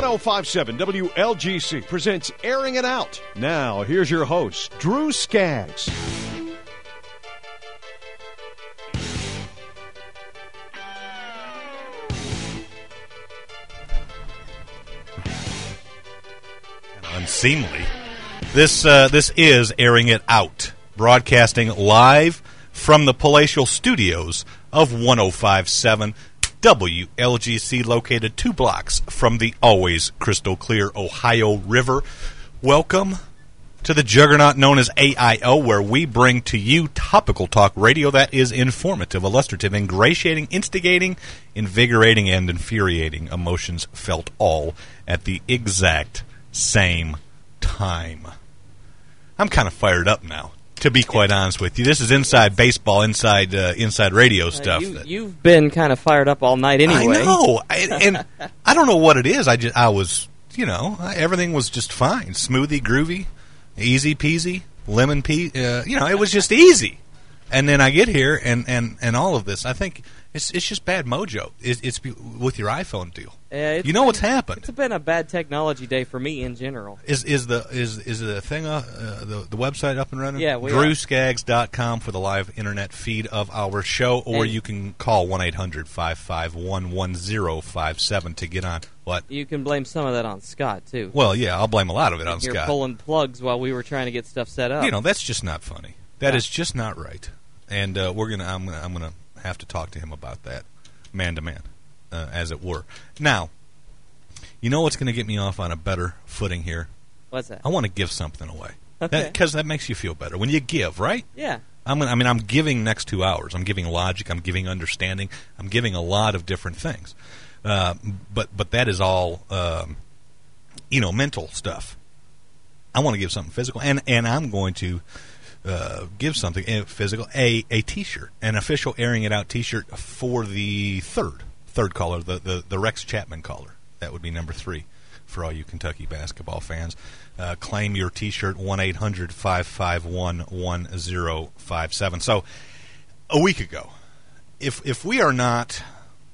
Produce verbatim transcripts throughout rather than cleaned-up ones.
one oh five point seven W L G C presents Airing It Out. Now, here's your host, Drew Skaggs. Unseemly. This uh, this is Airing It Out, broadcasting live from the palatial studios of one oh five point seven W L G C, located two blocks from the always crystal clear Ohio River. Welcome to the juggernaut known as A I O, where we bring to you topical talk radio that is informative, illustrative, ingratiating, instigating, invigorating, and infuriating, emotions felt all at the exact same time. I'm kind of fired up now, to be quite honest with you. This is inside baseball, inside uh, inside radio stuff. Uh, you, you've been kind of fired up all night anyway. I know, I, and I don't know what it is. I just, I was, you know, everything was just fine, smoothie, groovy, easy peasy, lemon pea. Uh, you know, it was just easy. And then I get here, and, and, and all of this, I think it's it's just bad mojo. It's, it's with your iPhone deal. Uh, you know been, what's happened. It's been a bad technology day for me in general. Is is the is is the thing uh, uh, the the website up and running? Yeah, we Drew Skaggs dot com for the live internet feed of our show, or and you can call one eight hundred five five one one zero five seven to get on. What? You can blame some of that on Scott too. Well, yeah, I'll blame a lot of it on You're Scott. pulling plugs while we were trying to get stuff set up. You know, that's just not funny. That yeah. is just not right. And uh, we're gonna I'm gonna I'm gonna have to talk to him about that, man to man, uh, as it were. Now, you know what's going to get me off on a better footing here? What's that? I want to give something away. Okay. Because that, that makes you feel better. When you give, right? Yeah. I'm gonna, I mean, I'm giving next two hours. I'm giving logic. I'm giving understanding. I'm giving a lot of different things. Uh, but but that is all, um, you know, mental stuff. I want to give something physical. And, and I'm going to uh, give something uh, physical, a, a T-shirt, an official Airing It Out T-shirt for the third, third caller, the, the, the Rex Chapman caller. That would be number three for all you Kentucky basketball fans. Uh, claim your T-shirt, one eight hundred five five one one zero five seven. So, a week ago, if if we are not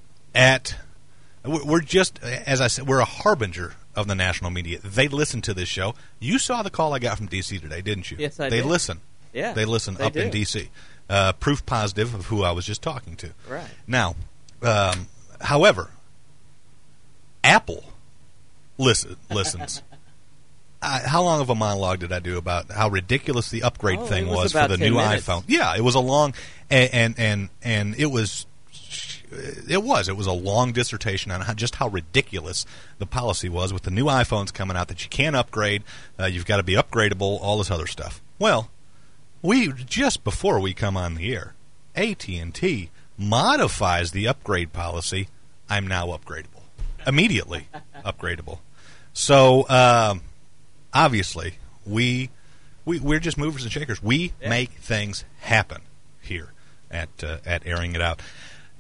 at, we're just, as I said, we're a harbinger of the national media. They listen to this show. You saw the call I got from D C today, didn't you? Yes, I they did. They listen. Yeah, They listen they up do. in D C. Uh, proof positive of who I was just talking to. Right. Now, um, however, Apple listen, listens. Uh, how long of a monologue did I do about how ridiculous the upgrade Oh, thing it was was for about the ten new minutes. iPhone? Yeah, it was a long, and and and, and it was, it was, it was a long dissertation on how, just how ridiculous the policy was with the new iPhones coming out that you can't upgrade, uh, you've got to be upgradable, all this other stuff. Well, we just before we come on the air, A T and T modifies the upgrade policy. I'm now upgradable, immediately upgradable. So. Um, Obviously, we, we, we're just movers and shakers. We yeah. make things happen here at uh, at Airing It Out.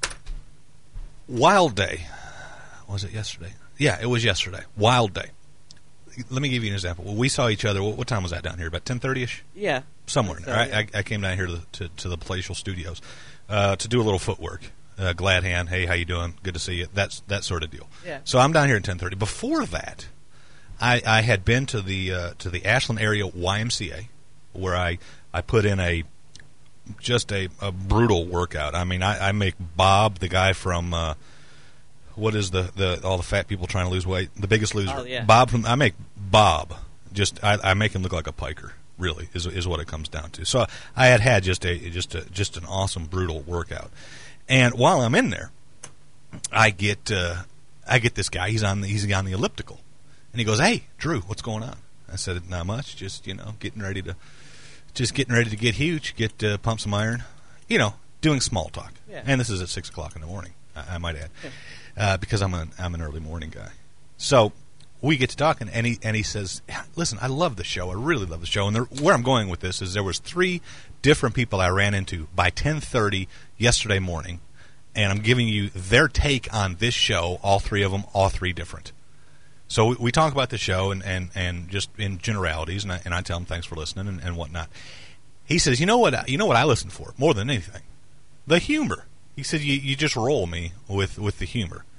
Wild Day. Was it yesterday? Yeah, it was yesterday. Wild Day. Let me give you an example. Well, we saw each other. What, what time was that down here? About ten thirty-ish? Yeah. Somewhere. So, I, yeah. I, I came down here to the, to, to the Palatial Studios uh, to do a little footwork. Uh, glad hand. Hey, how you doing? Good to see you. That's that sort of deal. Yeah. So I'm down here at ten thirty. Before that, I, I had been to the uh, to the Ashland area Y M C A, where I, I put in a just a, a brutal workout. I mean, I, I make Bob, the guy from uh, what is the, the all the fat people trying to lose weight, The Biggest Loser. Oh, yeah. Bob from I make Bob just I, I make him look like a piker. Really is is what it comes down to. So I had had just a just a just an awesome brutal workout, and while I'm in there, I get uh, I get this guy. He's on the, he's on the elliptical. And he goes, "Hey, Drew, what's going on?" I said, "Not much. Just you know, getting ready to, just getting ready to get huge, get uh, pump some iron, you know, doing small talk." Yeah. And this is at six o'clock in the morning. I, I might add, uh, because I'm an I'm an early morning guy. So we get to talking, and he and he says, "Listen, I love the show. I really love the show." And there, where I'm going with this is there was three different people I ran into by ten thirty yesterday morning, and I'm giving you their take on this show. All three of them, all three different. So we, we talk about the show and, and, and just in generalities, and I, and I tell him thanks for listening and, and whatnot. He says, you know what you know what I listen for more than anything? The humor. He said, you, you just roll me with, with the humor.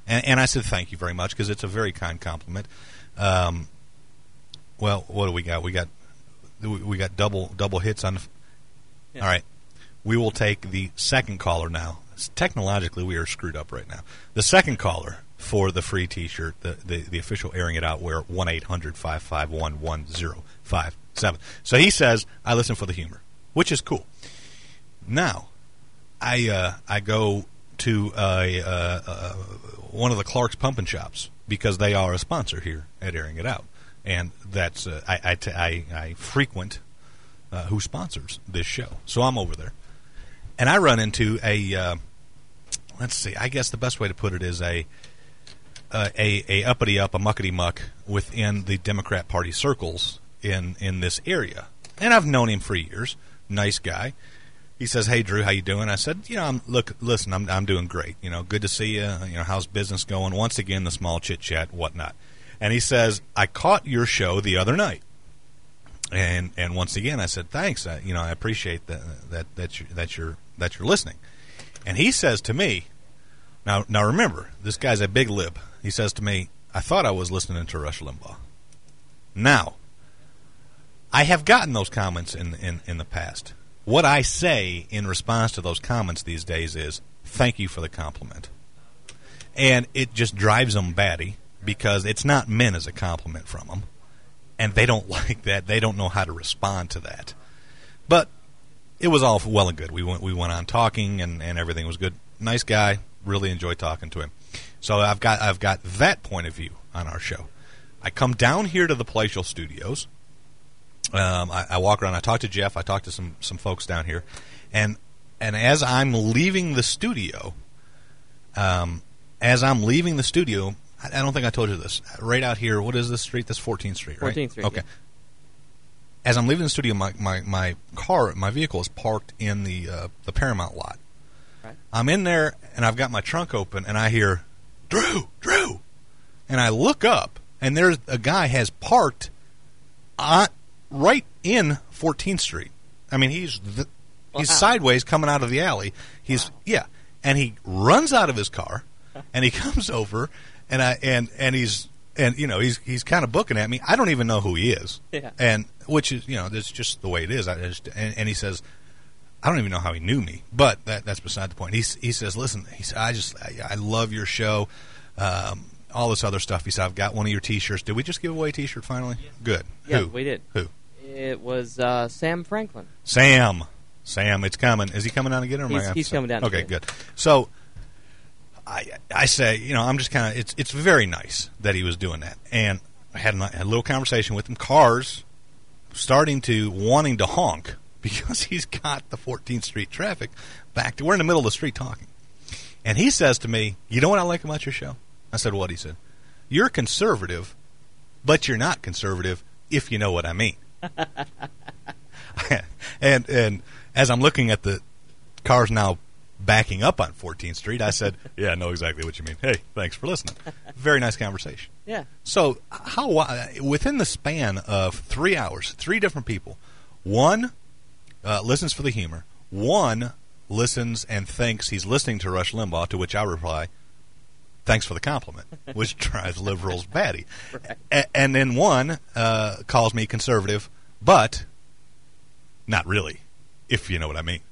And, and I said, thank you very much, because it's a very kind compliment. Um, well, what do we got? We got we got double double hits on the... F- yeah. All right. We will take the second caller now. Technologically, we are screwed up right now. The second caller for the free T-shirt, the, the, the official Airing It Out, we're one eight hundred five five one one zero five seven. So he says, I listen for the humor, which is cool. Now, I uh, I go to uh, uh, uh, one of the Clark's Pumpkin Shops because they are a sponsor here at Airing It Out, and that's uh, I, I, t- I, I frequent uh, who sponsors this show. So I'm over there, and I run into a uh, let's see, I guess the best way to put it is a uh, a, a uppity up, a muckety muck within the Democrat Party circles in in this area, and I've known him for years. Nice guy. He says, "Hey Drew, how you doing?" I said, "You know, I'm look, listen, I'm I'm doing great. You know, good to see you. You know, how's business going?" Once again, the small chit chat, whatnot. And he says, "I caught your show the other night." And and once again, I said, "Thanks. I, you know, I appreciate that that that you're, that you're that you're listening." And he says to me, "Now now remember, this guy's a big lib." He says to me, "I thought I was listening to Rush Limbaugh." Now, I have gotten those comments in in in the past. What I say in response to those comments these days is, thank you for the compliment. And it just drives them batty because it's not meant as a compliment from them. And they don't like that. They don't know how to respond to that. But it was all well and good. We went we went on talking and, and everything was good. Nice guy. Really enjoyed talking to him. So I've got I've got that point of view on our show. I come down here to the Palatial Studios. Um, I, I walk around. I talk to Jeff. I talk to some, some folks down here, and and as I'm leaving the studio, um, as I'm leaving the studio, I, I don't think I told you this. Right out here, what is this street? That's fourteenth Street, right? fourteenth Street. Okay. Yeah. As I'm leaving the studio, my, my, my car, my vehicle is parked in the uh, the Paramount lot. Right. I'm in there, and I've got my trunk open, and I hear, Drew, Drew, and I look up, and there's a guy has parked on. Right in fourteenth Street. I mean, he's the, he's wow. sideways coming out of the alley. He's wow. yeah, and he runs out of his car, and he comes over, and I and and he's and you know he's he's kind of booking at me. I don't even know who he is, yeah. and which is you know that's just the way it is. I just, and, and he says, I don't even know how he knew me, but that that's beside the point. He he says, listen, he said, I just I, I love your show. Um, all this other stuff. He said, I've got one of your T-shirts. Did we just give away a T-shirt finally? Yes. Good. Yeah, Who? we did. Who? It was uh, Sam Franklin. Sam. Sam, it's coming. Is he coming down to get it? Or He's, am I he's coming down. Okay, to good. So, I I say, you know, I'm just kind of, it's it's very nice that he was doing that. And I had a, had a little conversation with him. Cars starting to, wanting to honk because he's got the fourteenth Street traffic back to, we're in the middle of the street talking. And he says to me, you know what I like about your show? I said, what? He said, you're conservative, but you're not conservative, if you know what I mean. and and as I'm looking at the cars now backing up on fourteenth Street, I said, yeah, I know exactly what you mean. Hey, thanks for listening. Very nice conversation. Yeah. So how within the span of three hours, three different people, one uh, listens for the humor, one listens and thinks he's listening to Rush Limbaugh, to which I reply, thanks for the compliment, which drives liberals batty. Right. A- and then one uh, calls me conservative, but not really, if you know what I mean.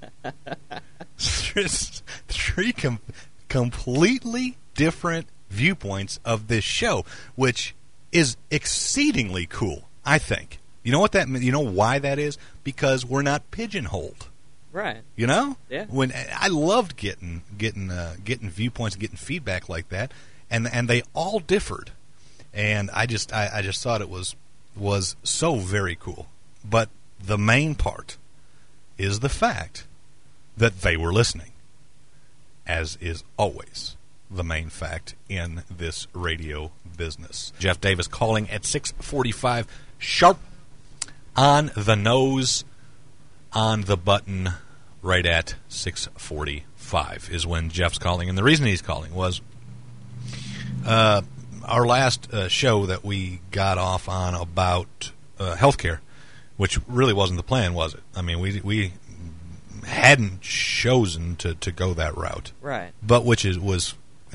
There's three com- completely different viewpoints of this show, which is exceedingly cool, I think. You know what that? You know why that is? Because we're not pigeonholed. Right. You know? Yeah. When I loved getting getting uh, getting viewpoints, getting feedback like that, and and they all differed, and I just I, I just thought it was was so very cool. But the main part is the fact that they were listening, as is always the main fact in this radio business. Jeff Davis calling at six forty-five sharp, on the nose, on the button. Right at six forty-five is when Jeff's calling. And the reason he's calling was uh, our last uh, show that we got off on about uh, healthcare, which really wasn't the plan, was it? I mean, we we hadn't chosen to, to go that route. Right. But which is was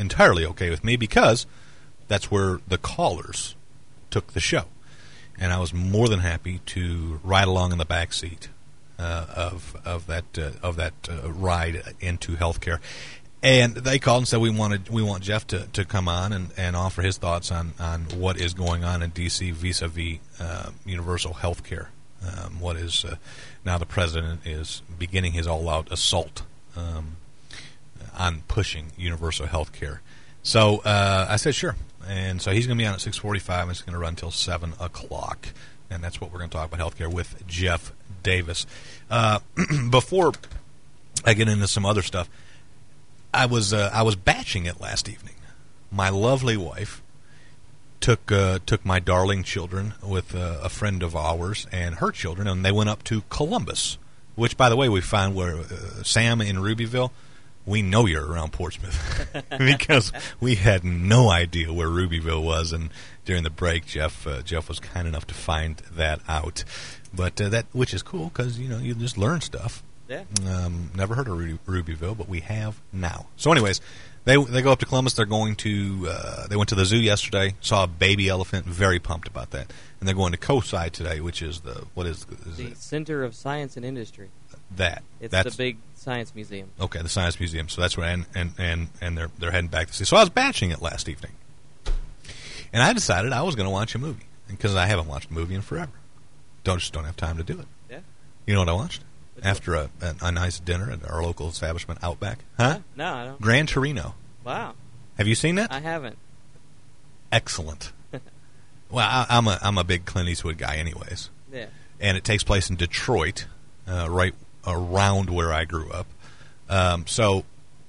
entirely okay with me because that's where the callers took the show. And I was more than happy to ride along in the back seat uh, of of that uh, of that uh, ride into healthcare. And they called and said we wanted we want Jeff to, to come on and, and offer his thoughts on, on what is going on in D C vis-a-vis uh, universal health care. Um, what is uh, now the president is beginning his all-out assault um, on pushing universal health care. So uh, I said sure. And so he's going to be on at six forty-five, and it's going to run until seven o'clock. And that's what we're going to talk about healthcare with Jeff Davis. Uh, before I get into some other stuff, I was uh, I was batching it last evening. My lovely wife took uh, took my darling children with uh, a friend of ours and her children, and they went up to Columbus, which, by the way, we found where uh, Sam in Rubyville. We know you're around Portsmouth because we had no idea where Rubyville was, and during the break, Jeff uh, Jeff was kind enough to find that out. But uh, that which is cool because you know you just learn stuff. Yeah. Um, never heard of Ruby, Rubyville, but we have now. So, anyways, they they go up to Columbus. They're going to uh, they went to the zoo yesterday. Saw a baby elephant. Very pumped about that. And they're going to COSI today, which is the what is, is the it? Center of Science and Industry. That it's that's, the big science museum. Okay, the Science Museum. So that's where and and and, and they're they're heading back to see. So I was batching it last evening, and I decided I was going to watch a movie because I haven't watched a movie in forever. Don't just don't have time to do it. Yeah. You know what I watched? After a, a, a nice dinner at our local establishment, Outback. Huh? No, I don't. Gran Torino. Wow. Have you seen that? I haven't. Excellent. Well, I, I'm a I'm a big Clint Eastwood guy, anyways. Yeah. And it takes place in Detroit, uh, right around where I grew up. Um, so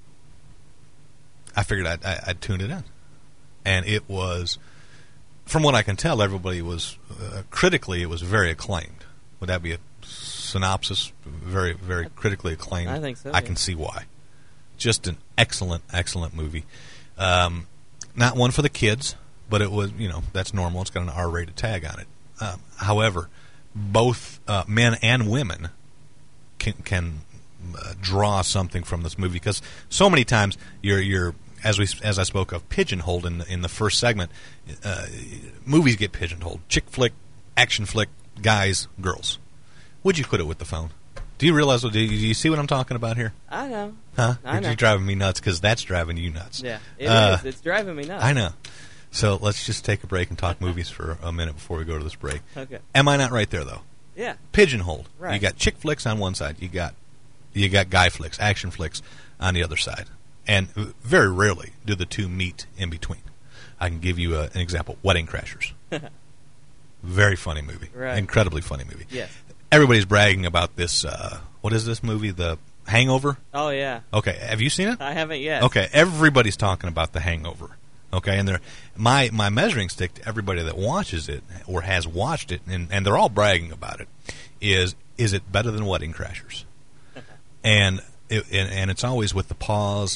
I figured I'd, I'd tune it in, and it was, from what I can tell, everybody was uh, critically it was very acclaimed. Would that be a synopsis? Very, very critically acclaimed. I think so. I yeah. can see why. Just an excellent, excellent movie. Um, not one for the kids, but it was, you know, that's normal. It's got an R-rated tag on it. Um, however, both uh, men and women can, can uh, draw something from this movie because so many times you're you're as we as I spoke of pigeonholed in the, in the first segment. Uh, movies get pigeonholed: chick flick, action flick, guys, girls. Would you quit it with the phone? Do you realize? Do you, do you see what I'm talking about here? I know. Huh? I know. You're driving me nuts because that's driving you nuts. Yeah, it uh, is. It's driving me nuts. I know. So let's just take a break and talk movies for a minute before we go to this break. Okay. Am I not right there though? Yeah. Pigeonholed. Right. You got chick flicks on one side. You got you got guy flicks, action flicks on the other side, and very rarely do the two meet in between. I can give you a, an example: Wedding Crashers. Very funny movie. Right. Incredibly funny movie. Yes. Everybody's bragging about this. Uh, what is this movie? The Hangover. Oh yeah. Okay. Have you seen it? I haven't yet. Okay. Everybody's talking about The Hangover. Okay, and they're, my my measuring stick to everybody that watches it or has watched it, and, and they're all bragging about it, is is it better than Wedding Crashers? and, it, and and it's always with the pause.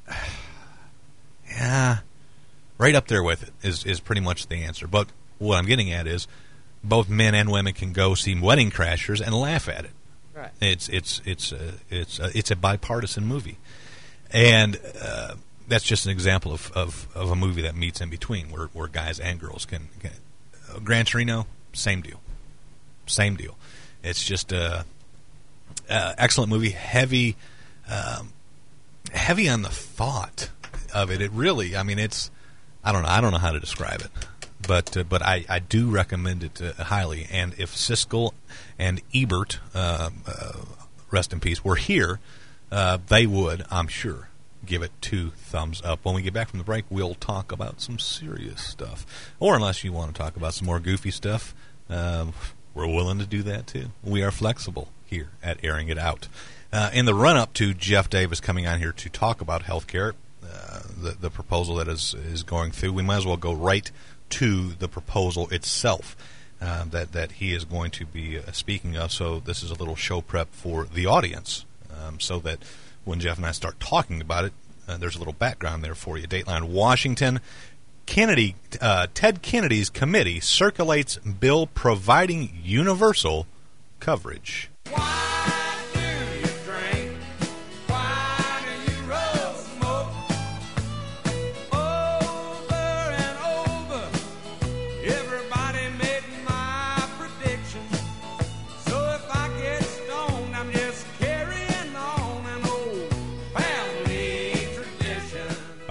Yeah, right up there with it is is pretty much the answer. But what I'm getting at is both men and women can go see Wedding Crashers and laugh at it. Right. It's it's it's a, it's a, it's a bipartisan movie, and. Uh, That's just an example of, of, of a movie that meets in between, where, where guys and girls can. can uh, Gran Torino, same deal, same deal. It's just a, a excellent movie, heavy, um, heavy on the thought of it. It really, I mean, it's. I don't know. I don't know how to describe it, but uh, but I, I do recommend it uh, highly. And if Siskel and Ebert, uh, uh, rest in peace, were here, uh, they would, I'm sure, give it two thumbs up. When we get back from the break, we'll talk about some serious stuff. Or unless you want to talk about some more goofy stuff, um, we're willing to do that too. We are flexible here at Airing It Out. Uh, in the run-up to Jeff Davis coming on here to talk about health care, uh, the, the proposal that is, is going through, we might as well go right to the proposal itself uh, that, that he is going to be uh, speaking of. So this is a little show prep for the audience um, so that when Jeff and I start talking about it, uh, there's a little background there for you. Dateline Washington. Kennedy, uh, Ted Kennedy's committee circulates bill providing universal coverage. Why do you drink? Why do you roll smoke?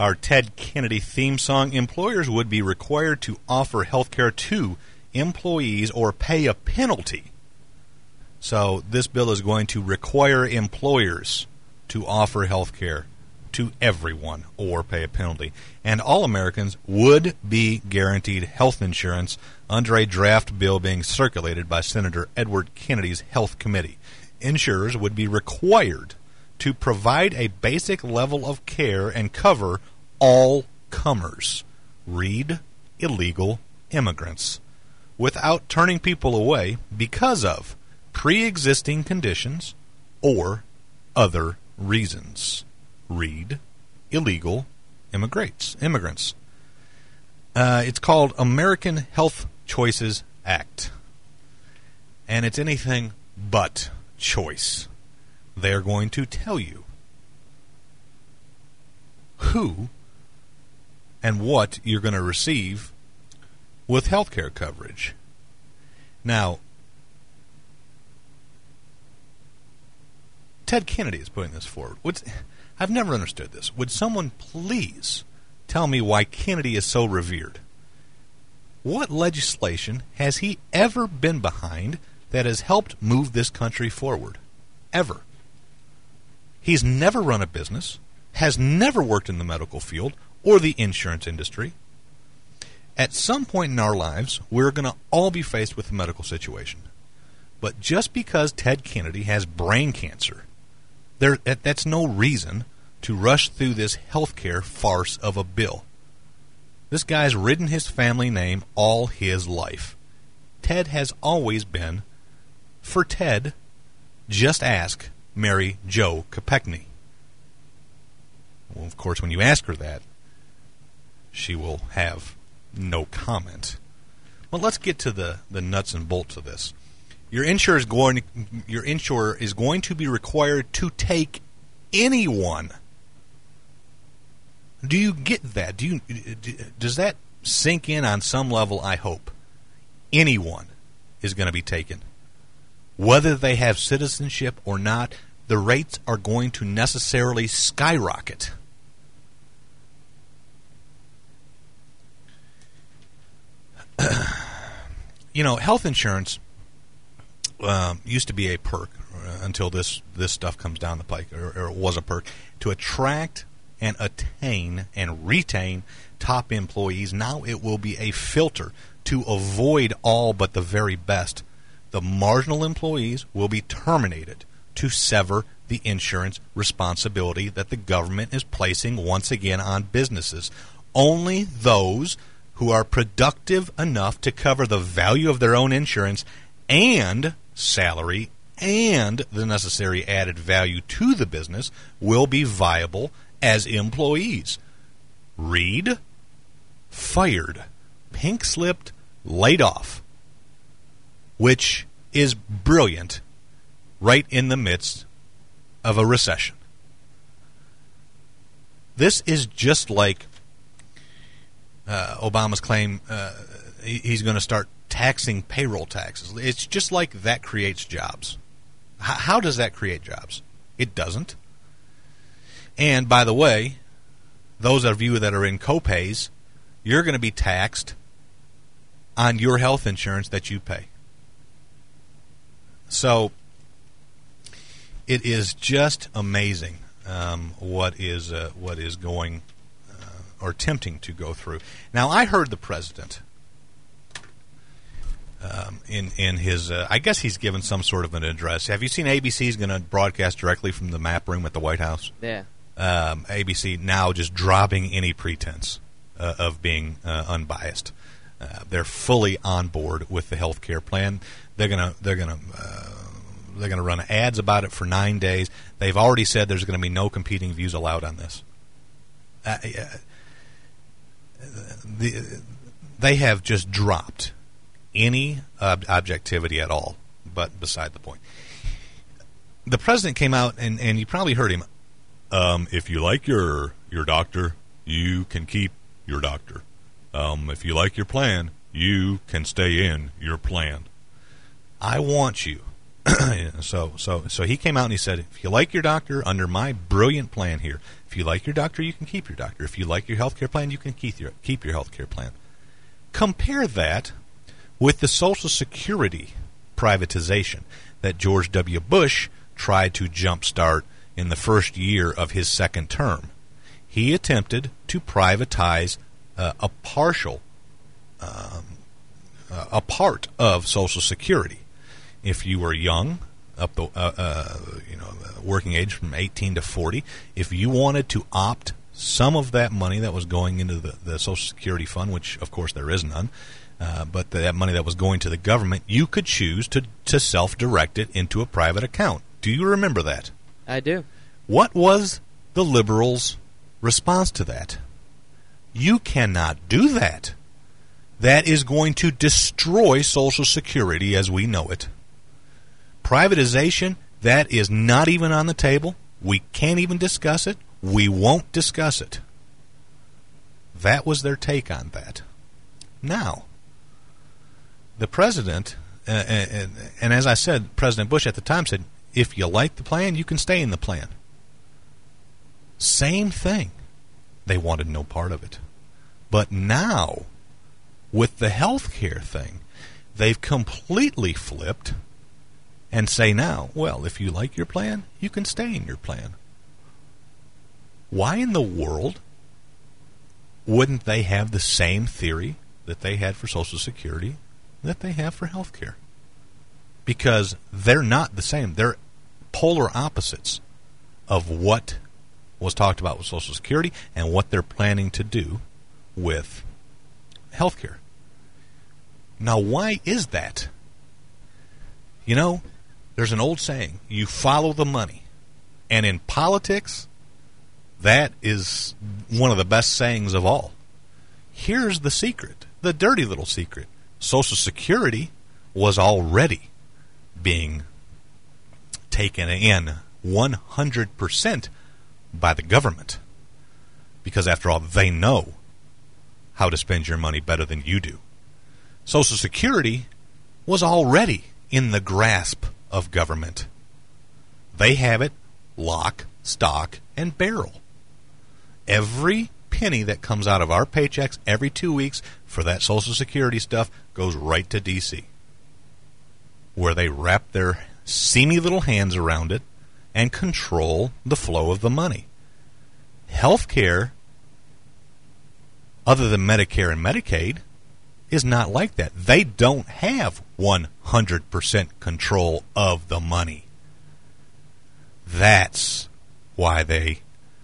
our Ted Kennedy theme song, employers would be required to offer health care to employees or pay a penalty. So this bill is going to require employers to offer health care to everyone or pay a penalty. And all Americans would be guaranteed health insurance under a draft bill being circulated by Senator Edward Kennedy's Health Committee. Insurers would be required to provide a basic level of care and cover all comers, read illegal immigrants, without turning people away because of pre-existing conditions or other reasons. Read illegal immigrants. Immigrants. Uh, it's called American Health Choices Act, and it's anything but choice. They are going to tell you who and what you're going to receive with health care coverage. Now, Ted Kennedy is putting this forward. What's, I've never understood this. Would someone please tell me why Kennedy is so revered? What legislation has he ever been behind that has helped move this country forward? Ever. He's never run a business, has never worked in the medical field or the insurance industry. At some point in our lives, we're going to all be faced with a medical situation. But just because Ted Kennedy has brain cancer, there that's no reason to rush through this healthcare farce of a bill. This guy's ridden his family name all his life. Ted has always been, for Ted, just ask Mary Jo Kopechne. Well, of course, when you ask her that, she will have no comment. Well, let's get to the, the nuts and bolts of this. Your insurer is going. Your insurer is going to be required to take anyone. Do you get that? Do you? Does that sink in on some level? I hope. Anyone is going to be taken, whether they have citizenship or not. The rates are going to necessarily skyrocket. You know, health insurance um, used to be a perk uh, until this, this stuff comes down the pike, or, or it was a perk, to attract and attain and retain top employees. Now it will be a filter to avoid all but the very best. The marginal employees will be terminated to sever the insurance responsibility that the government is placing once again on businesses. Only those who are productive enough to cover the value of their own insurance and salary and the necessary added value to the business will be viable as employees. Read, fired, pink-slipped, laid off, which is brilliant right in the midst of a recession. This is just like uh, Obama's claim uh, he's going to start taxing payroll taxes. It's just like that creates jobs. H- how does that create jobs? It doesn't. And by the way, those of you that are in co-pays, you're going to be taxed on your health insurance that you pay. So it is just amazing um, what is uh, what is going uh, or attempting to go through. Now, I heard the president um, in in his. Uh, I guess he's given some sort of an address. Have you seen A B C is going to broadcast directly from the map room at the White House? Yeah. Um, A B C now just dropping any pretense uh, of being uh, unbiased. Uh, they're fully on board with the health care plan. They're gonna they're gonna uh, they're gonna run ads about it for nine days. They've already said there's going to be no competing views allowed on this. Uh, uh, the, they have just dropped any ob- objectivity at all. But beside the point, the president came out and, and you probably heard him. Um, if you like your your doctor, you can keep your doctor. Um, if you like your plan, you can stay in your plan. I want you so so so he came out and he said, if you like your doctor, under my brilliant plan here, if you like your doctor, you can keep your doctor. If you like your health care plan, you can keep your keep your health care plan. Compare that with the Social Security privatization that George W. Bush tried to jumpstart in the first year of his second term. He attempted to privatize uh, a partial, um, uh, a part of Social Security. If you were young, up the uh, uh, you know working age from eighteen to forty, if you wanted to opt some of that money that was going into the, the Social Security fund, which of course there is none, uh, but that money that was going to the government, you could choose to, to self-direct it into a private account. Do you remember that? I do. What was the liberals' response to that? You cannot do that. That is going to destroy Social Security as we know it. Privatization, that is not even on the table. We can't even discuss it. We won't discuss it. That was their take on that. Now, the president, uh, and, and as I said, President Bush at the time said, if you like the plan, you can stay in the plan. Same thing. They wanted no part of it. But now, with the health care thing, they've completely flipped and say now, well, if you like your plan, you can stay in your plan. Why in the world wouldn't they have the same theory that they had for Social Security that they have for health care? Because they're not the same. They're polar opposites of what was talked about with Social Security and what they're planning to do with health care. Now, why is that? You know, there's an old saying, you follow the money. And in politics, that is one of the best sayings of all. Here's the secret, the dirty little secret. Social Security was already being taken in one hundred percent by the government. Because after all, they know how to spend your money better than you do. Social Security was already in the grasp of government. They have it lock, stock, and barrel. Every penny that comes out of our paychecks every two weeks for that Social Security stuff goes right to D C, where they wrap their seamy little hands around it and control the flow of the money. Healthcare, other than Medicare and Medicaid, is not like that. They don't have one hundred percent control of the money. That's why they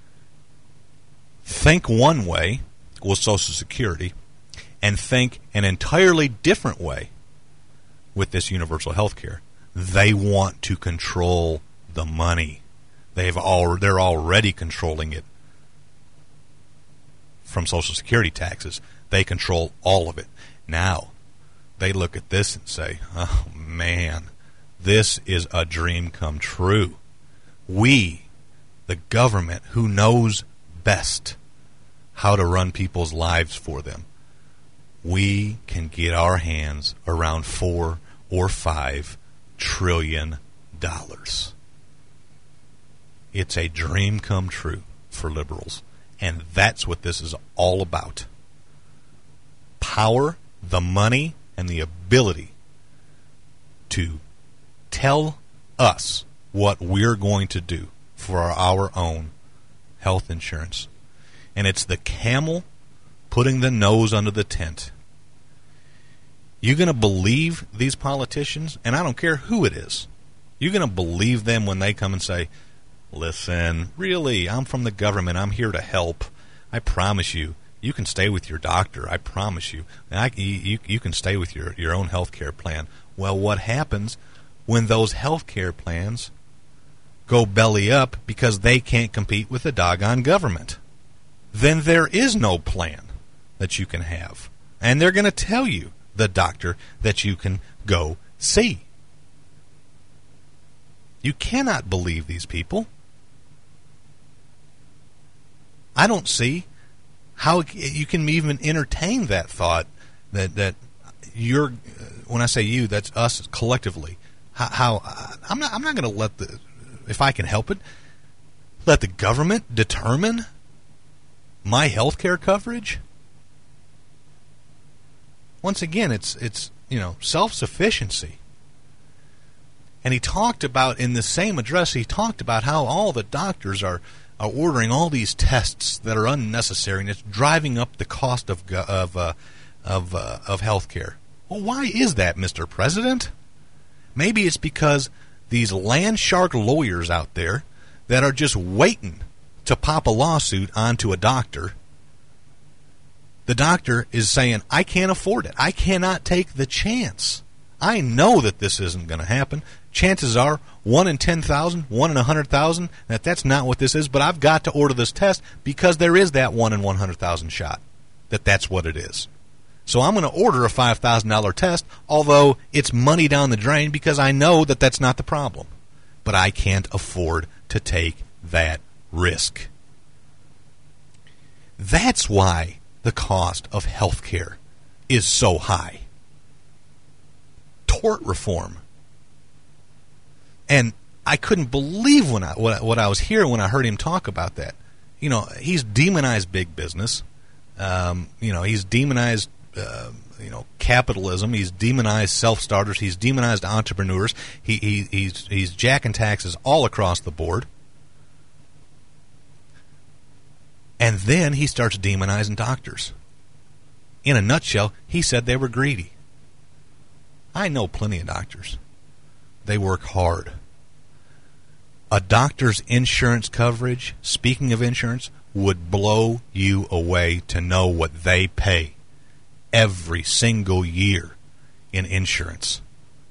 think one way with Social Security and think an entirely different way with this universal health care. They want to control the money. They've al- they're already controlling it from Social Security taxes. They control all of it. Now, they look at this and say, oh man, this is a dream come true. We, the government, who knows best how to run people's lives for them, we can get our hands around four or five trillion dollars. It's a dream come true for liberals. And that's what this is all about. Power, the money, and the ability to tell us what we're going to do for our own health insurance. And it's the camel putting the nose under the tent. You're going to believe these politicians, and I don't care who it is. You're going to believe them when they come and say, listen, really, I'm from the government. I'm here to help. I promise you, you can stay with your doctor. I promise you. I, you, you can stay with your, your own health care plan. Well, what happens when those health care plans go belly up because they can't compete with the doggone government? Then there is no plan that you can have. And they're going to tell you the doctor that you can go see. You cannot believe these people. I don't see how you can even entertain that thought that that you're, when I say you, that's us collectively. how, how I'm not I'm not going to let the, if I can help it, let the government determine my health care coverage. Once again, it's it's you know self-sufficiency. And he talked about, in the same address, he talked about how all the doctors are, are ordering all these tests that are unnecessary, and it's driving up the cost of of uh, of uh, of health care. Well, why is that, Mister President? Maybe it's because these land shark lawyers out there that are just waiting to pop a lawsuit onto a doctor. The doctor is saying, I can't afford it. I cannot take the chance. I know that this isn't going to happen. Chances are one in ten thousand, one in one hundred thousand, that that's not what this is, but I've got to order this test because there is that one in one hundred thousand shot, that that's what it is. So I'm going to order a five thousand dollars test, although it's money down the drain because I know that that's not the problem. But I can't afford to take that risk. That's why the cost of health care is so high. Tort reform. And I couldn't believe when I, what, what I was hearing when I heard him talk about that. You know, he's demonized big business. Um, you know, he's demonized, uh, you know, capitalism. He's demonized self-starters. He's demonized entrepreneurs. He, he he's he's jacking taxes all across the board. And then he starts demonizing doctors. In a nutshell, he said they were greedy. I know plenty of doctors. They work hard. A doctor's insurance coverage, speaking of insurance, would blow you away to know what they pay every single year in insurance.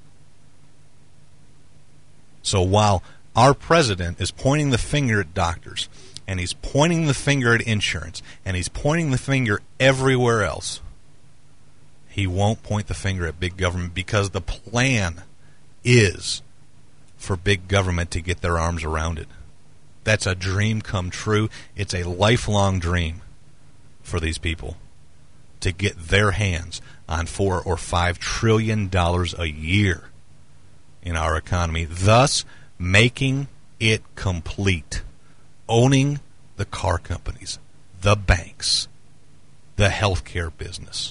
So while our president is pointing the finger at doctors, and he's pointing the finger at insurance, and he's pointing the finger everywhere else, he won't point the finger at big government because the plan is for big government to get their arms around it. That's a dream come true. It's a lifelong dream for these people to get their hands on four or five trillion dollars a year in our economy, thus making it complete. Owning the car companies, the banks, the healthcare business.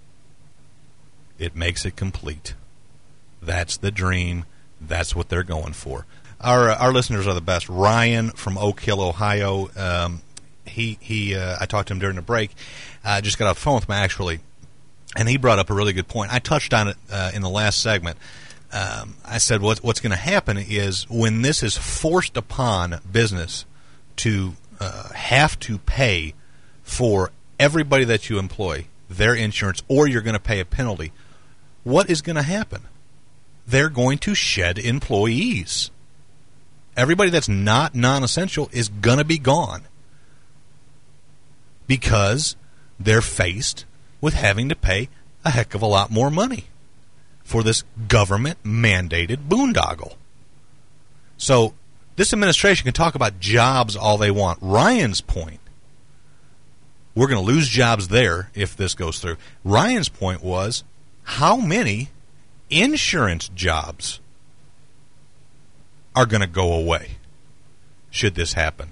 It makes it complete. That's the dream. That's what they're going for. Our uh, our listeners are the best. Ryan from Oak Hill, Ohio. Um, he he. Uh, I talked to him during the break. I uh, just got off the phone with him actually, and he brought up a really good point. I touched on it uh, in the last segment. Um, I said what, what's going to happen is when this is forced upon business to uh, have to pay for everybody that you employ their insurance, or you're going to pay a penalty. What is going to happen? They're going to shed employees. Everybody that's not non-essential is going to be gone because they're faced with having to pay a heck of a lot more money for this government-mandated boondoggle. So this administration can talk about jobs all they want. Ryan's point, we're going to lose jobs there if this goes through. Ryan's point was, how many insurance jobs are going to go away should this happen?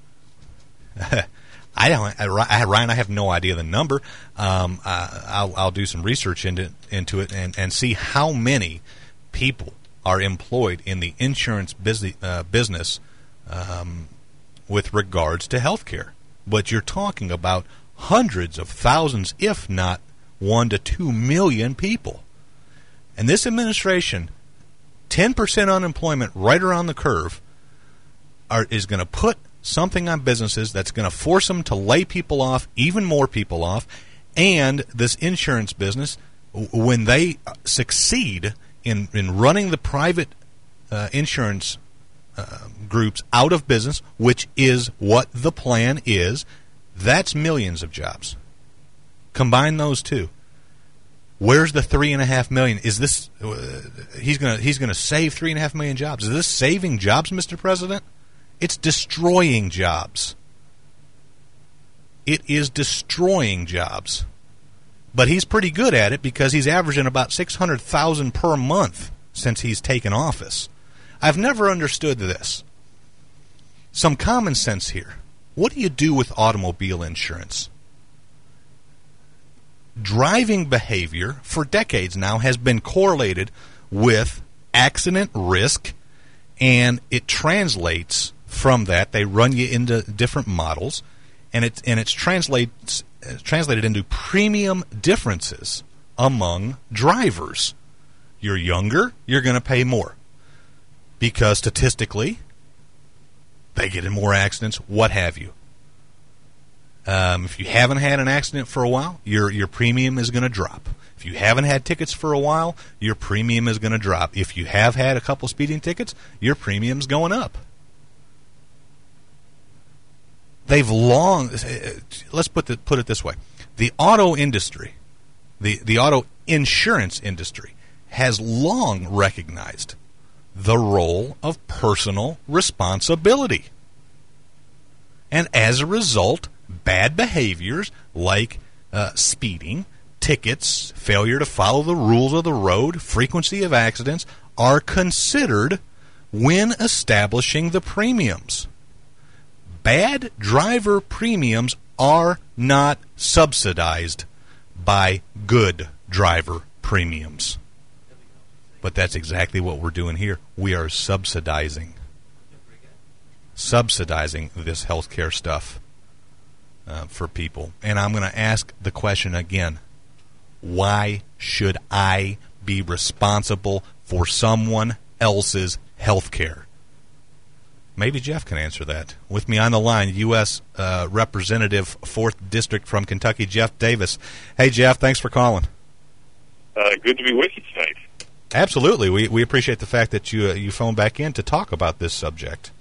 I don't, I, Ryan, I have no idea the number. Um, I, I'll, I'll do some research into into it and, and see how many people are employed in the insurance business, uh, business um, with regards to health care. But you're talking about hundreds of thousands, if not one to two million people. And this administration, ten percent unemployment right around the curve, are, is going to put something on businesses that's going to force them to lay people off, even more people off, and this insurance business, when they succeed in, in running the private uh, insurance uh, groups out of business, which is what the plan is, that's millions of jobs. Combine those two. Where's the three and a half million? Is this uh, he's gonna he's gonna save three and a half million jobs? Is this saving jobs, Mister President? It's destroying jobs. It is destroying jobs. But he's pretty good at it because he's averaging about six hundred thousand per month since he's taken office. I've never understood this. Some common sense here. What do you do with automobile insurance? Driving behavior for decades now has been correlated with accident risk, and it translates from that. They run you into different models, and it and it's translates translated into premium differences among drivers. You're younger, you're going to pay more because statistically they get in more accidents, what have you. Um, if you haven't had an accident for a while, your your premium is going to drop. If you haven't had tickets for a while, your premium is going to drop. If you have had a couple speeding tickets, your premium's going up. They've long, let's put the, put it this way. The auto industry, the, the auto insurance industry, has long recognized the role of personal responsibility. And as a result, bad behaviors like uh, speeding, tickets, failure to follow the rules of the road, frequency of accidents are considered when establishing the premiums. Bad driver premiums are not subsidized by good driver premiums. But that's exactly what we're doing here. We are subsidizing. Subsidizing this healthcare stuff uh, for people. And I'm going to ask the question again. Why should I be responsible for someone else's health care? Maybe Jeff can answer that. With me on the line, U S Uh, Representative, fourth District from Kentucky, Jeff Davis. Hey, Jeff, thanks for calling. Uh, good to be with you tonight. Absolutely. We we appreciate the fact that you uh, you phoned back in to talk about this subject.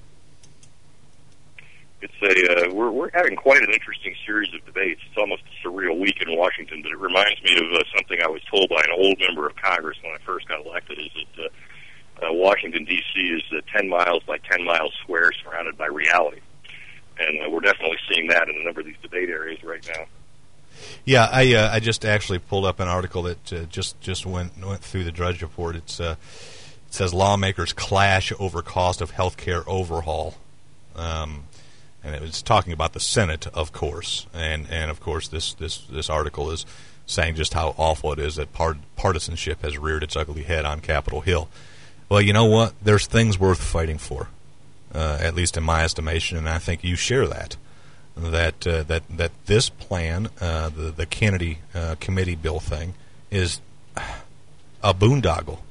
It's a uh, we're we're having quite an interesting series of debates. It's almost a surreal week in Washington, but it reminds me of uh, something I was told by an old member of Congress when I first got elected. Is that uh, uh, Washington D C is uh, ten miles by ten miles square, surrounded by reality, and uh, we're definitely seeing that in a number of these debate areas right now. Yeah, I uh, I just actually pulled up an article that uh, just just went went through the Drudge Report. It's uh, it says lawmakers clash over cost of health care overhaul. Um, And it was talking about the Senate, of course, and and of course this, this, this article is saying just how awful it is that part, partisanship has reared its ugly head on Capitol Hill. Well, you know what? There's things worth fighting for, uh, at least in my estimation, and I think you share that. That uh, that that this plan, uh, the the Kennedy uh, committee bill thing, is a boondoggle.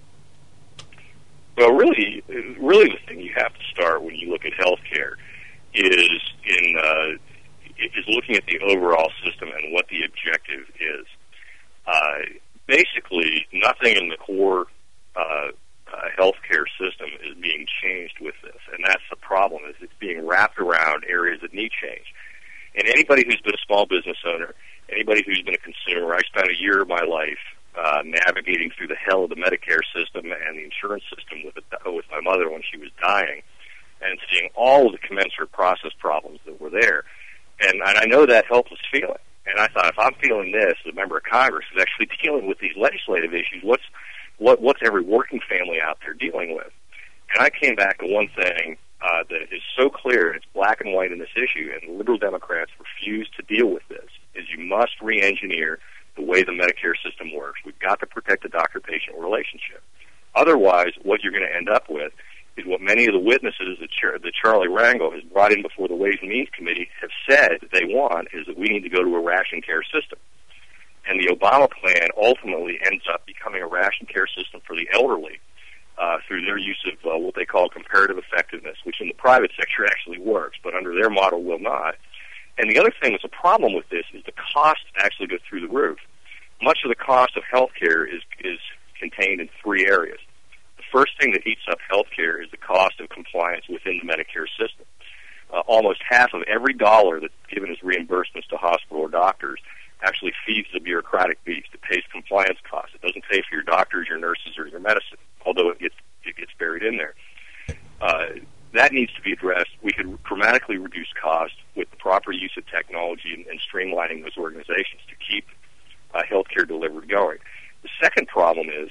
Well, really, really, the thing you have to start when you look at health care is in uh, is looking at the overall system and what the objective is. Uh, basically, nothing in the core uh, uh, healthcare system is being changed with this, and that's the problem. Is it's being wrapped around areas that need change. And anybody who's been a small business owner, anybody who's been a consumer, I spent a year of my life uh, navigating through the hell of the Medicare system and the insurance system with it, with my mother when she was dying, and seeing all of the commensurate process problems that were there. And, and I know that helpless feeling. And I thought, if I'm feeling this, as a member of Congress who's actually dealing with these legislative issues, what's what, what's every working family out there dealing with? And I came back to one thing uh, that is so clear, and it's black and white in this issue, and liberal Democrats refuse to deal with this, is you must re-engineer the way the Medicare system works. We've got to protect the doctor-patient relationship. Otherwise, what you're going to end up with is what many of the witnesses that, Char- that Charlie Rangel has brought in before the Ways and Means Committee have said that they want, is that we need to go to a ration care system. And the Obama plan ultimately ends up becoming a ration care system for the elderly uh, through their use of uh, what they call comparative effectiveness, which in the private sector actually works, but under their model will not. And the other thing that's a problem with this is the costs actually go through the roof. Much of the cost of health care is, is contained in three areas. First thing that eats up health care is the cost of compliance within the Medicare system. Uh, almost half of every dollar that's given as reimbursements to hospital or doctors actually feeds the bureaucratic beast. It pays compliance costs. It doesn't pay for your doctors, your nurses, or your medicine, although it gets it gets buried in there. Uh, that needs to be addressed. We could dramatically reduce costs with the proper use of technology and, and streamlining those organizations to keep uh, health care delivery going. The second problem is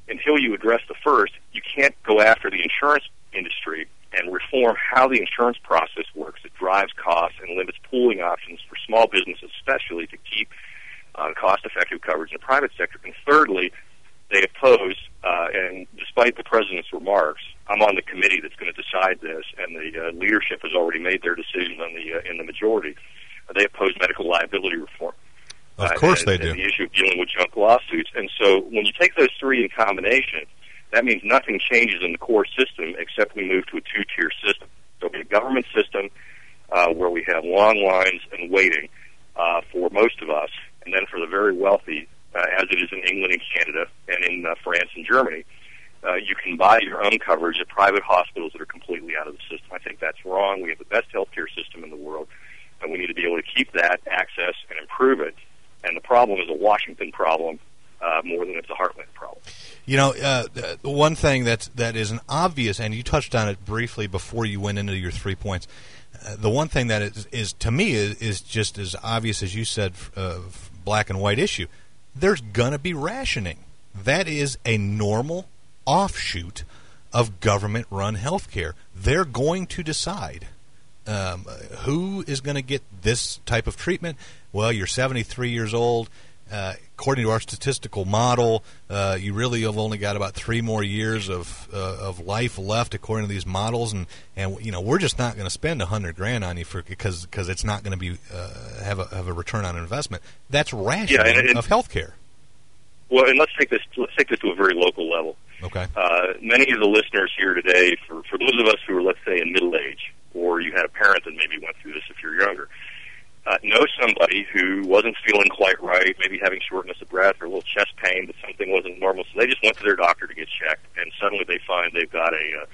until you address the first, you can't go after the insurance industry and reform how the insurance process works. It drives costs and limits pooling options for small businesses, especially to keep uh, cost-effective coverage in the private sector. And thirdly, they oppose, uh, and despite the president's remarks, I'm on the committee that's going to decide this, and the uh, leadership has already made their decision on the uh, in the majority. Uh, they oppose medical liability reform. Of course uh, they and, do. And the issue of dealing with junk lawsuits. And so when you take those three in combination, that means nothing changes in the core system except we move to a two-tier system. So we have a government system uh, where we have long lines and waiting uh, for most of us, and then for the very wealthy, uh, as it is in England and Canada and in uh, France and Germany, uh, you can buy your own coverage at private hospitals that are completely out of the system. I think that's wrong. We have the best healthcare system in the world, and we need to be able to keep that access and improve it. And the problem is a Washington problem uh, more than it's a Heartland problem. You know, uh, the one thing that's, that is an obvious, and you touched on it briefly before you went into your three points, uh, the one thing that is, is to me, is, is just as obvious as you said, uh, black and white issue. There's going to be rationing. That is a normal offshoot of government-run health care. They're going to decide um, who is going to get this type of treatment. Well, you're seventy-three years old. Uh, according to our statistical model, uh, you really have only got about three more years of uh, of life left, according to these models, and, and you know we're just not going to spend a hundred grand on you for because because it's not going to be uh, have a have a return on investment. That's rationing yeah, and, and, of healthcare. Well, and let's take this let's take this to a very local level. Okay. Uh, many of the listeners here today, for for those of us who are, let's say, in middle age, or you had a parent that maybe went through this if you're younger. Uh, know somebody who wasn't feeling quite right, maybe having shortness of breath or a little chest pain, but something wasn't normal, so they just went to their doctor to get checked, and suddenly they find they've got a,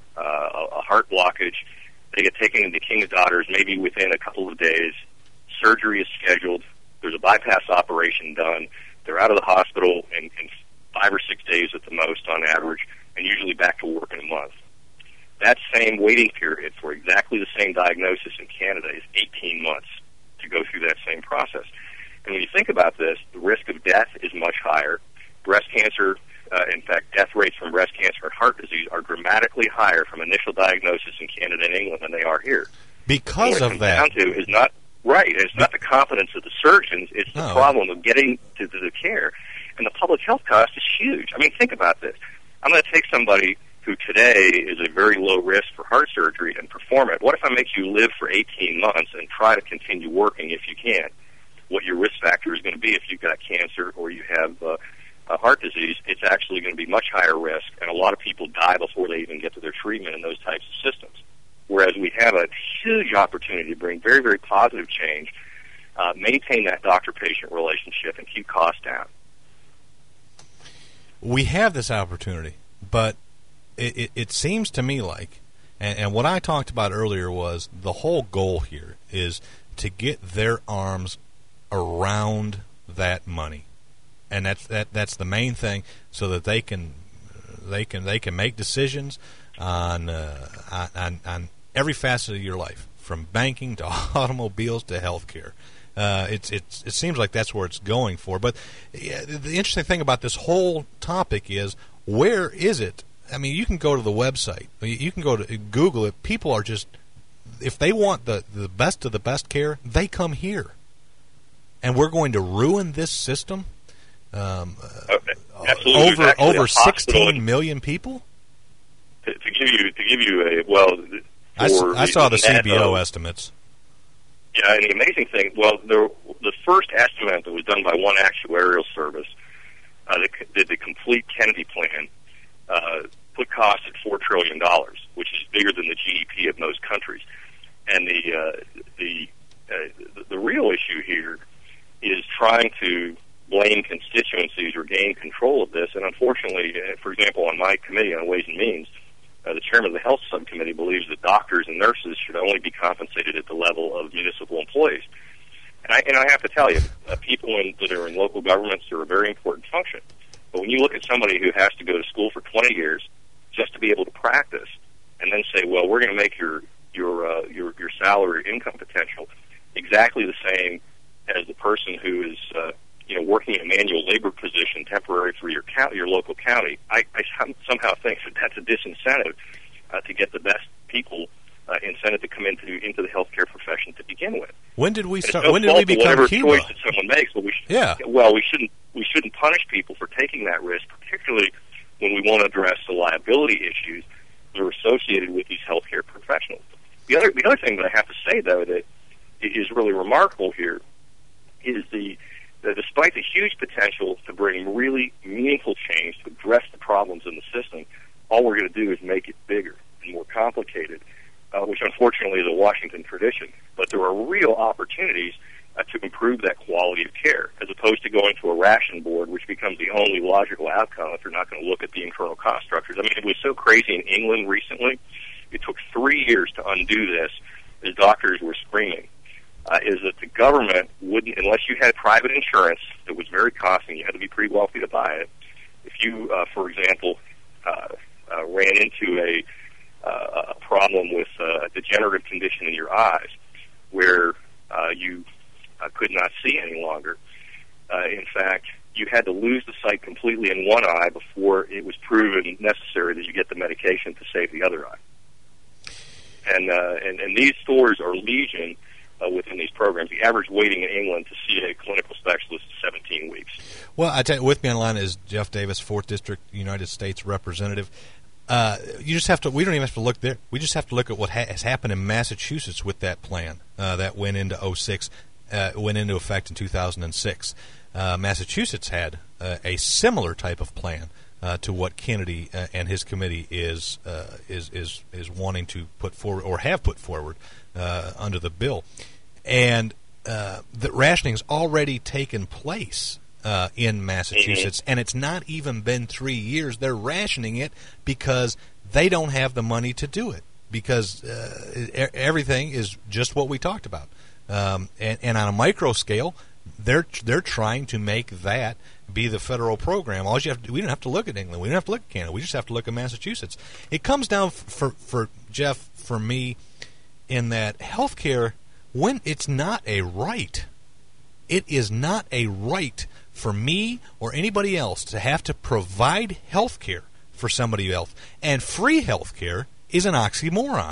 uh, a heart blockage. They get taken into King's Daughters maybe within a couple of days. Surgery is scheduled. There's a bypass operation done. They're out of the hospital in, in five or six days at the most on average, and usually back to work in a month. That same waiting period for exactly the same diagnosis in Canada is eighteen months. To go through that same process. And when you think about this, the risk of death is much higher. Breast cancer, uh, in fact, death rates from breast cancer and heart disease are dramatically higher from initial diagnosis in Canada and England than they are here. Because of that. What it comes down to is not, right, it's not the competence of the surgeons, it's the no. problem of getting to, to the care. And the public health cost is huge. I mean, think about this. I'm going to take somebody who today is a very low risk for heart surgery and perform it. What if I make you live for eighteen months and try to continue working if you can? What your risk factor is going to be if you've got cancer or you have uh, a heart disease, it's actually going to be much higher risk, and a lot of people die before they even get to their treatment in those types of systems. Whereas we have a huge opportunity to bring very, very positive change, uh, maintain that doctor-patient relationship, and keep costs down. We have this opportunity, but It, it, it seems to me like, and, and what I talked about earlier was the whole goal here is to get their arms around that money, and that's that that's the main thing, so that they can they can they can make decisions on uh, on on every facet of your life, from banking to automobiles to healthcare. Uh, it's it's it seems like that's where it's going for. But yeah, the interesting thing about this whole topic is, where is it? I mean, you can go to the website. You can go to Google it. People are just, if they want the, the best of the best care, they come here. And we're going to ruin this system. Um, okay. Absolutely. Over over sixteen million people. To, to give you to give you a well, I, I saw the C B O of, estimates. Yeah, and the amazing thing, well, the the first estimate that was done by one actuarial service, uh, that did the complete Kennedy plan. Uh, put costs at four trillion dollars, which is bigger than the G D P of most countries. And the uh, the uh, the real issue here is trying to blame constituencies or gain control of this. And unfortunately, uh, for example, on my committee on Ways and Means, uh, the chairman of the health subcommittee believes that doctors and nurses should only be compensated at the level of municipal employees. And I, and I have to tell you, uh, people in, that are in local governments are a very important function. But when you look at somebody who has to go to school for twenty years just to be able to practice, and then say, well, we're going to make your your uh, your your salary income potential exactly the same as the person who is uh, you know, working a manual labor position temporary for your county, your local county, I, I somehow think that that's a disincentive uh, to get the best people uh, incentive to come into into the healthcare profession to begin with. When did we start? No When did we become whatever Cuba? choice that someone makes, but we should, yeah. Well, we shouldn't we shouldn't punish people for taking that risk, particularly when we won't address the liability issues that are associated with these healthcare professionals. The other the other thing that I have to say, though, that is really remarkable here is the that despite the huge potential to bring really meaningful change to address the problems in the system, all we're going to do is make it bigger and more complicated, uh, which unfortunately is a Washington tradition. But there are real opportunities uh, to improve that quality of care, as opposed to going to a ration board, which becomes the only logical outcome if you're not going to look at the internal cost structures. I mean, it was so crazy in England recently. It took three years to undo this as doctors were screaming. Uh, is that the government wouldn't, unless you had private insurance that was very costly, you had to be pretty wealthy to buy it. If you, uh, for example, uh, uh, ran into a, uh, a problem with uh, a degenerative condition in your eyes where uh, you uh, could not see any longer, uh, in fact, you had to lose the sight completely in one eye before it was proven necessary that you get the medication to save the other eye. And, uh, and, and these stories are legion Uh, within these programs. The average waiting in England to see a clinical specialist is seventeen weeks. Well, I tell you, with me on the line is Jeff Davis, fourth District United States Representative. Uh, you just have to. We don't even have to look there. We just have to look at what ha- has happened in Massachusetts with that plan uh, that went into oh six, uh, went into effect in two thousand six. Uh, Massachusetts had uh, a similar type of plan uh, to what Kennedy uh, and his committee is uh, is is is wanting to put forward or have put forward uh, under the bill. And uh, the rationing has already taken place uh, in Massachusetts, mm-hmm. and it's not even been three years. They're rationing it because they don't have the money to do it, because uh, everything is just what we talked about. Um, and, and on a micro scale, they're they're trying to make that be the federal program. All you have to, we don't have to look at England. We don't have to look at Canada. We just have to look at Massachusetts. It comes down for for Jeff, for me, in that healthcare, when it's not a right, it is not a right for me or anybody else to have to provide health care for somebody else. And free health care is an oxymoron.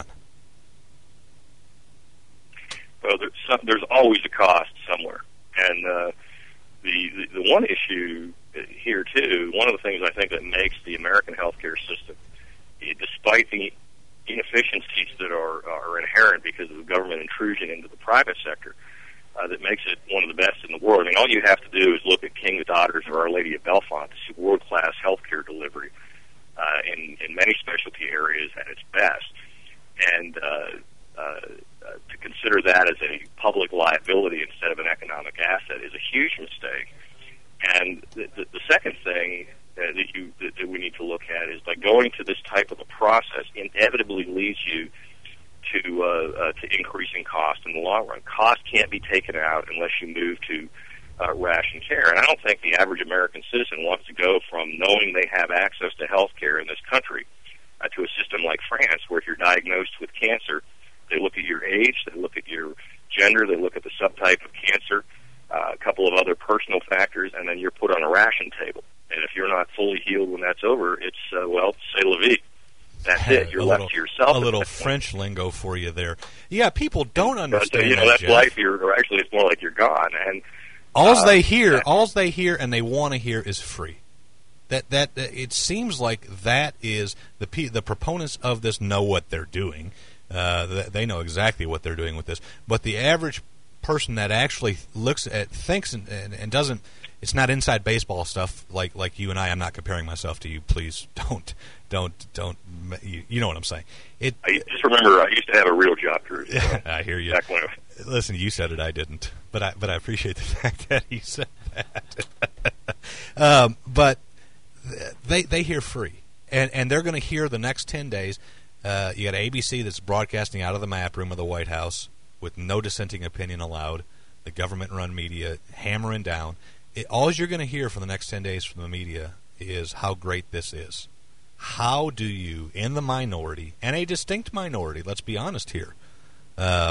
Well, there's, some, there's always a cost somewhere. And uh, the, the, the one issue here, too, one of the things I think that makes the American healthcare system, despite the inefficiencies that are, are inherent because of the government intrusion into the private sector, uh, that makes it one of the best in the world. I mean, all you have to do is look at King's Daughters or Our Lady of Bellefonte to see world-class healthcare delivery uh, in, in many specialty areas at its best. And uh, uh, to consider that as a public liability instead of an economic asset is a huge mistake. And the, the, the second thing Uh, that you that, that we need to look at is by going to this type of a process inevitably leads you to uh, uh, to increasing cost in the long run. Cost can't be taken out unless you move to uh, ration care. And I don't think the average American citizen wants to go from knowing they have access to health care in this country uh, to a system like France, where if you're diagnosed with cancer, they look at your age, they look at your gender, they look at the subtype of cancer, uh, a couple of other personal factors, and then you're put on a ration table. And if you're not fully healed when that's over, it's, uh, well, c'est la vie. That's it. You're a left little, to yourself. A little French lingo for you there. Yeah, people don't understand but, uh, you know, that, that's Jeff. life. You're, or actually, it's more like you're gone. And All uh, they hear, that, all they hear and they want to hear is free. That that it seems like that is the the proponents of this know what they're doing. Uh, they know exactly what they're doing with this. But the average person that actually looks at, thinks, and, and, and doesn't. It's not inside baseball stuff like, like you and I. I'm not comparing myself to you. Please don't, don't, don't. You, you know what I'm saying. It. I just remember I used to have a real job, Drew. So I hear you. Back when I, Listen, you said it. I didn't, but I but I appreciate the fact that he said that. um, but they they hear free, and and they're going to hear the next ten days. Uh, you got A B C that's broadcasting out of the map room of the White House with no dissenting opinion allowed. The government-run media hammering down. It, all you're going to hear for the next ten days from the media is how great this is. How do you, in the minority, and a distinct minority, let's be honest here, um,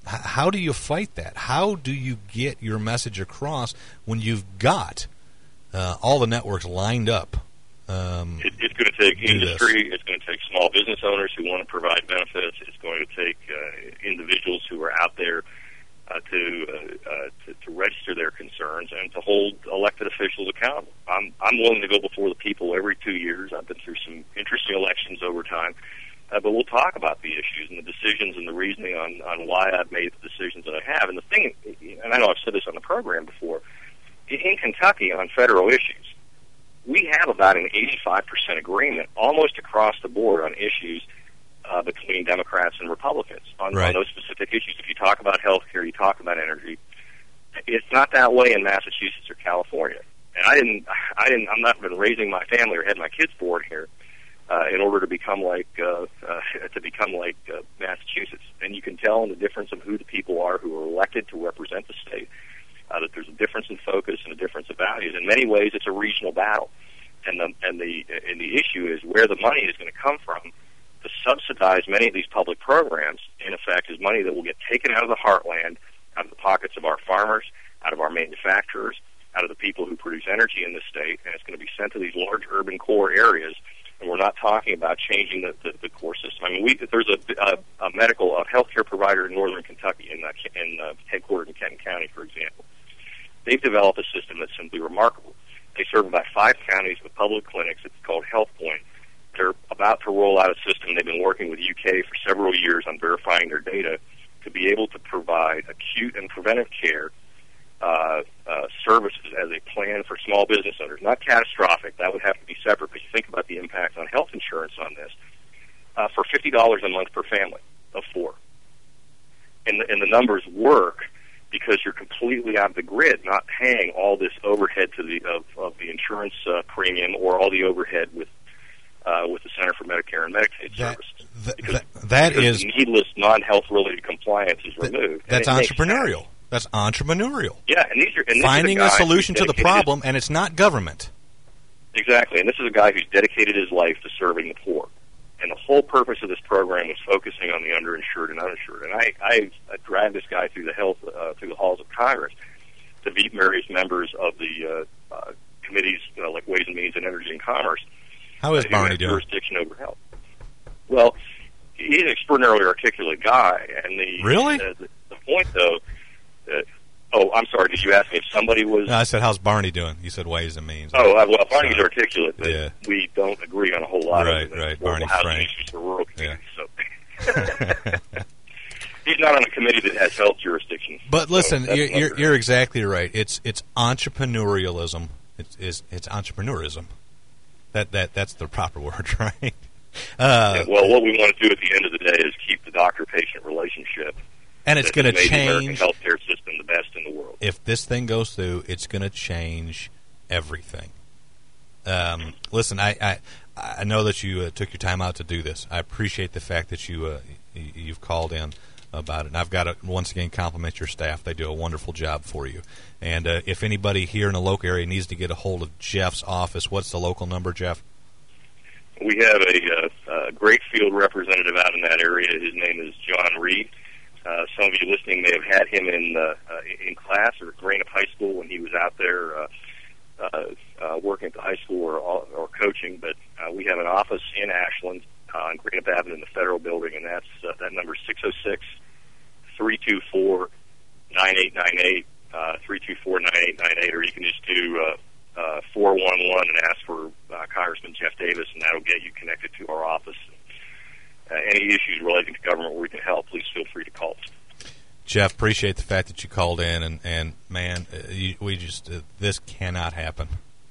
how do you fight that? How do you get your message across when you've got uh, all the networks lined up? Um, it, it's going to take industry. This. It's going to take small business owners who want to provide benefits. It's going to take uh, individuals who are out there uh, to, uh, uh, to to register their concerns and to hold elected officials accountable. I'm I'm willing to go before the people every two years. I've been through some interesting elections over time. Uh, but we'll talk about the issues and the decisions and the reasoning on, on why I've made the decisions that I have. And the thing, and I know I've said this on the program before, in Kentucky on federal issues, we have about an eighty-five percent agreement almost across the board on issues uh, between Democrats and Republicans on, right. on those specific issues. If you talk about health care, you talk about energy. It's not that way in Massachusetts or California. And I didn't, I didn't, I'm not been raising my family or had my kids born here. Uh, in order to become like uh, uh, to become like uh, Massachusetts, and you can tell in the difference of who the people are who are elected to represent the state uh, that there's a difference in focus and a difference of values. In many ways, it's a regional battle, and the and the and the issue is where the money is going to come from to subsidize many of these public programs. In effect, is money that will get taken out of the heartland, out of the pockets of our farmers, out of our manufacturers, out of the people who produce energy in the state, and it's going to be sent to these large urban core areas. And we're not talking about changing the, the, the core system. I mean, we, there's a, a, a medical, a healthcare provider in northern Kentucky, in, uh, in uh, headquartered in Kenton County, for example. They've developed a system that's simply remarkable. They serve about five counties with public clinics. It's called HealthPoint. They're about to roll out a system. They've been working with U K for several years on verifying their data to be able to provide acute and preventive care Uh, uh, services as a plan for small business owners. Not catastrophic. That would have to be separate, but you think about the impact on health insurance on this. Uh, for fifty dollars a month per family of four. And the, and the numbers work because you're completely out of the grid, not paying all this overhead to the of, of the insurance uh, premium or all the overhead with uh, with the Center for Medicare and Medicaid that, Services. Th- because, that, that because is needless non-health related compliance is th- removed. That's and entrepreneurial. That's entrepreneurial. Yeah, and these are and finding a, a solution to the dedicated- problem, and it's not government. Exactly, and this is a guy who's dedicated his life to serving the poor. And the whole purpose of this program was focusing on the underinsured and uninsured. And I, I, I dragged this guy through the health uh, through the halls of Congress to meet various members of the uh, uh, committees, uh, like Ways and Means and Energy and Commerce. How is uh, Barney doing? Jurisdiction over health. Well, he's an extraordinarily articulate guy, and the really uh, the, the point though. Uh, Oh, I'm sorry. Did you ask me if somebody was... No, I said, how's Barney doing? You said Ways and Means. Oh, uh, well, Barney's articulate, but yeah. we don't agree on a whole lot right, of it. Right, Barney's housing issues for rural communities. Yeah. So. He's not on a committee that has health jurisdiction. But listen, so you're, you're, you're exactly right. It's it's entrepreneurialism. It's, it's, it's entrepreneurism. That that That's the proper word, right? Uh, yeah, well, what we want to do at the end of the day is keep the doctor-patient relationship. And it's going to change the American healthcare system the best in the world. If this thing goes through, it's going to change everything. Um, listen, I, I I know that you uh, took your time out to do this. I appreciate the fact that you uh, you've called in about it. And I've got to once again compliment your staff. They do a wonderful job for you. And uh, if anybody here in the local area needs to get a hold of Jeff's office, what's the local number, Jeff? We have a, uh, a great field representative out in that area. His name is John Reed. Uh, some of you listening may have had him in uh, uh, in class or at Greenup High School when he was out there uh, uh, uh, working at the high school or, or coaching. But uh, we have an office in Ashland uh, on Greenup Avenue in the Federal Building, and that's uh, that number is six oh six, three two four, nine eight nine eight, uh, three two four, nine eight nine eight, or you can just do uh, uh, four one one and ask for uh, Congressman Jeff Davis, and that'll get you connected to our office. Uh, any issues relating to government where we can help, please feel free to call us. Jeff, appreciate the fact that you called in, and, and man, uh, you, we just uh, this cannot happen.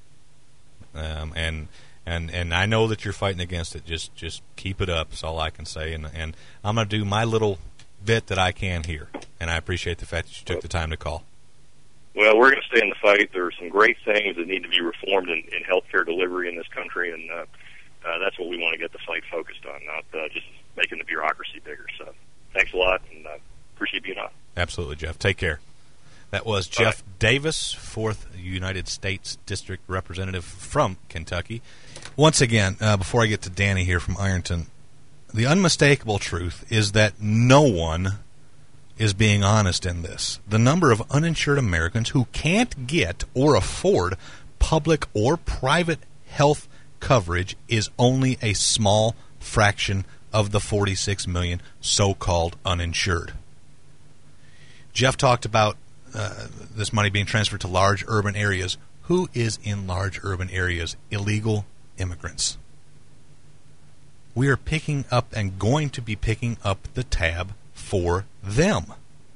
Um, and and and I know that you're fighting against it. Just just keep it up. That's all I can say. And and I'm going to do my little bit that I can here. And I appreciate the fact that you took the time to call. Well, we're going to stay in the fight. There are some great things that need to be reformed in, in healthcare delivery in this country, and uh, Uh, that's what we want to get the fight focused on, not uh, just making the bureaucracy bigger. So thanks a lot, and uh, appreciate being on. Absolutely, Jeff. Take care. That was Bye. Jeff Davis, fourth United States District Representative from Kentucky. Once again, uh, before I get to Danny here from Ironton, the unmistakable truth is that no one is being honest in this. The number of uninsured Americans who can't get or afford public or private health coverage is only a small fraction of the forty-six million so-called uninsured. Jeff talked about uh, this money being transferred to large urban areas. Who is in large urban areas? Illegal immigrants. We are picking up and going to be picking up the tab for them.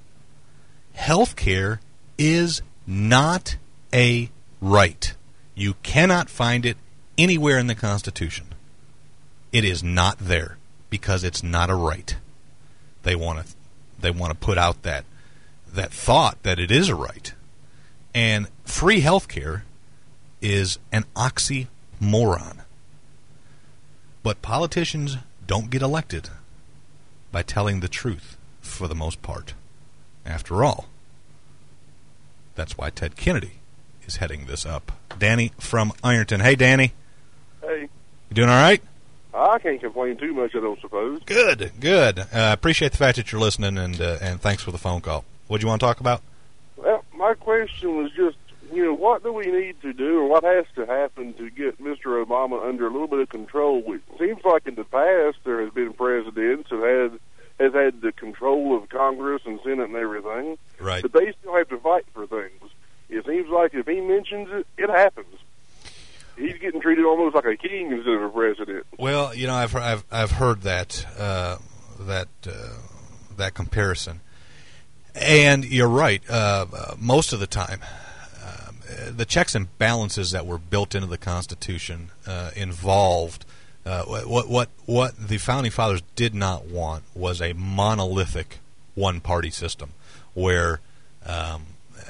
Healthcare is not a right. You cannot find it anywhere in the Constitution. It is not there because it's not a right. They want to they want to put out that that thought that it is a right. And free healthcare is an oxymoron. But politicians don't get elected by telling the truth for the most part. After all, that's why Ted Kennedy is heading this up. Danny from Ironton. Hey, Danny. Hey. You doing all right? I can't complain too much, I don't suppose. Good, good. I uh, appreciate the fact that you're listening, and uh, and thanks for the phone call. What do you want to talk about? Well, my question was just, you know, what do we need to do, or what has to happen to get Mister Obama under a little bit of control? It seems like in the past there has been presidents who had has had the control of Congress and Senate and everything, right? But they still have to fight for things. It seems like if he mentions it, it happens. He's getting treated almost like a king instead of a president. Well, you know, I've I've I've heard that uh, that uh, that comparison, and you're right. Uh, uh, most of the time, uh, the checks and balances that were built into the Constitution uh, involved uh, what what what the founding fathers did not want was a monolithic one-party system where um,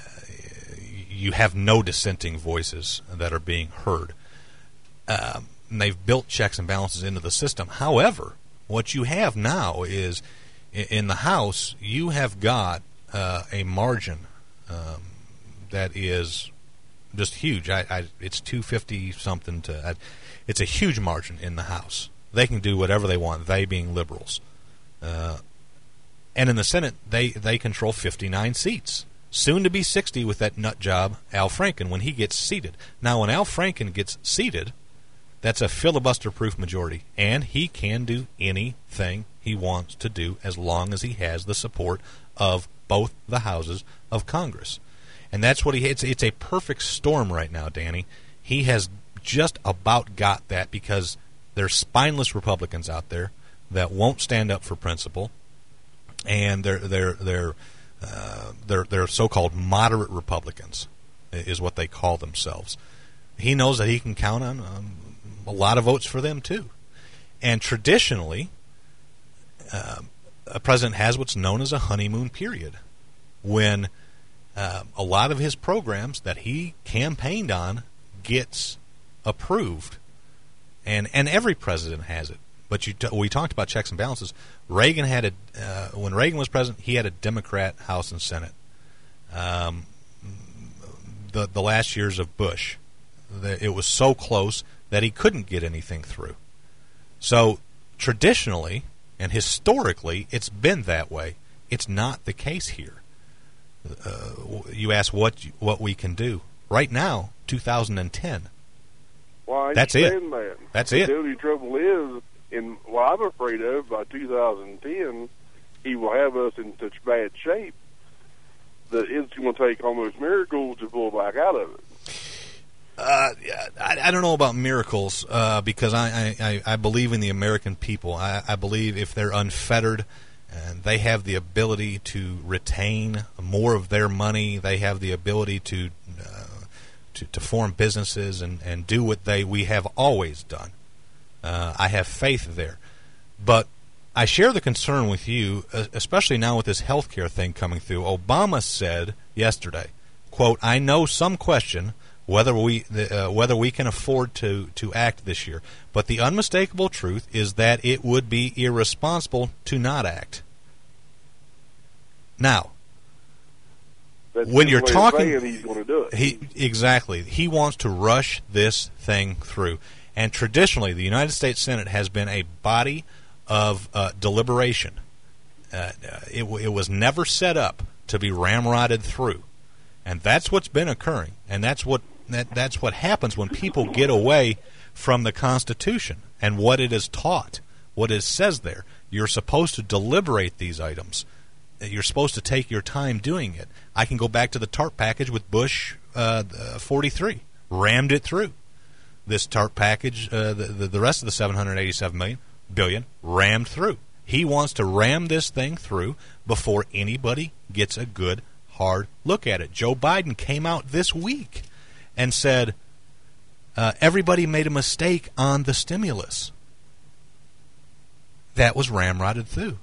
you have no dissenting voices that are being heard. Um, and they've built checks and balances into the system. However, what you have now is, in the House, you have got uh, a margin um, that is just huge. I, I, it's two fifty something to. I, it's a huge margin in the House. They can do whatever they want. They being liberals, uh, and in the Senate, they they control fifty-nine seats. Soon to be sixty with that nut job, Al Franken, when he gets seated. Now, when Al Franken gets seated, that's a filibuster-proof majority, and he can do anything he wants to do as long as he has the support of both the houses of Congress. And that's what he it's, it's a perfect storm right now, Danny. He has just about got that because there's spineless Republicans out there that won't stand up for principle, and they're they're they're uh, they're they're so-called moderate Republicans is what they call themselves. He knows that he can count on um, a lot of votes for them too, and traditionally, uh, a president has what's known as a honeymoon period, when uh, a lot of his programs that he campaigned on gets approved, and and every president has it. But you t- we talked about checks and balances. Reagan had a uh, when Reagan was president, he had a Democrat House and Senate. Um, the the last years of Bush, the, it was so close that he couldn't get anything through. So traditionally and historically, it's been that way. It's not the case here. Uh, you ask what what we can do right now, two thousand ten. Well, I That's it. That. That's the it. The only trouble is, and what I'm afraid of, by two thousand ten, he will have us in such bad shape that it's going to take almost miracles to pull back out of it. Uh, I, I don't know about miracles uh, because I, I, I believe in the American people. I, I believe if they're unfettered and they have the ability to retain more of their money, they have the ability to uh, to, to form businesses and, and do what they we have always done. Uh, I have faith there. But I share the concern with you, especially now with this health care thing coming through. Obama said yesterday, quote, "I know some question whether we uh, whether we can afford to, to act this year. But the unmistakable truth is that it would be irresponsible to not act." Now, That's when you're talking, he's going to do it. He exactly he wants to rush this thing through. And traditionally, the United States Senate has been a body of uh, deliberation. uh, it, it was never set up to be ramrodded through. And that's what's been occurring. And that's what that, that's what happens when people get away from the Constitution and what it is taught, what it says there. You're supposed to deliberate these items. You're supposed to take your time doing it. I can go back to the TARP package with Bush uh, forty-three. Rammed it through. This TARP package, uh, the, the the rest of the seven hundred eighty-seven million billion, rammed through. He wants to ram this thing through before anybody gets a good, hard look at it. Joe Biden came out this week and said uh, everybody made a mistake on the stimulus. That was ramrodded through.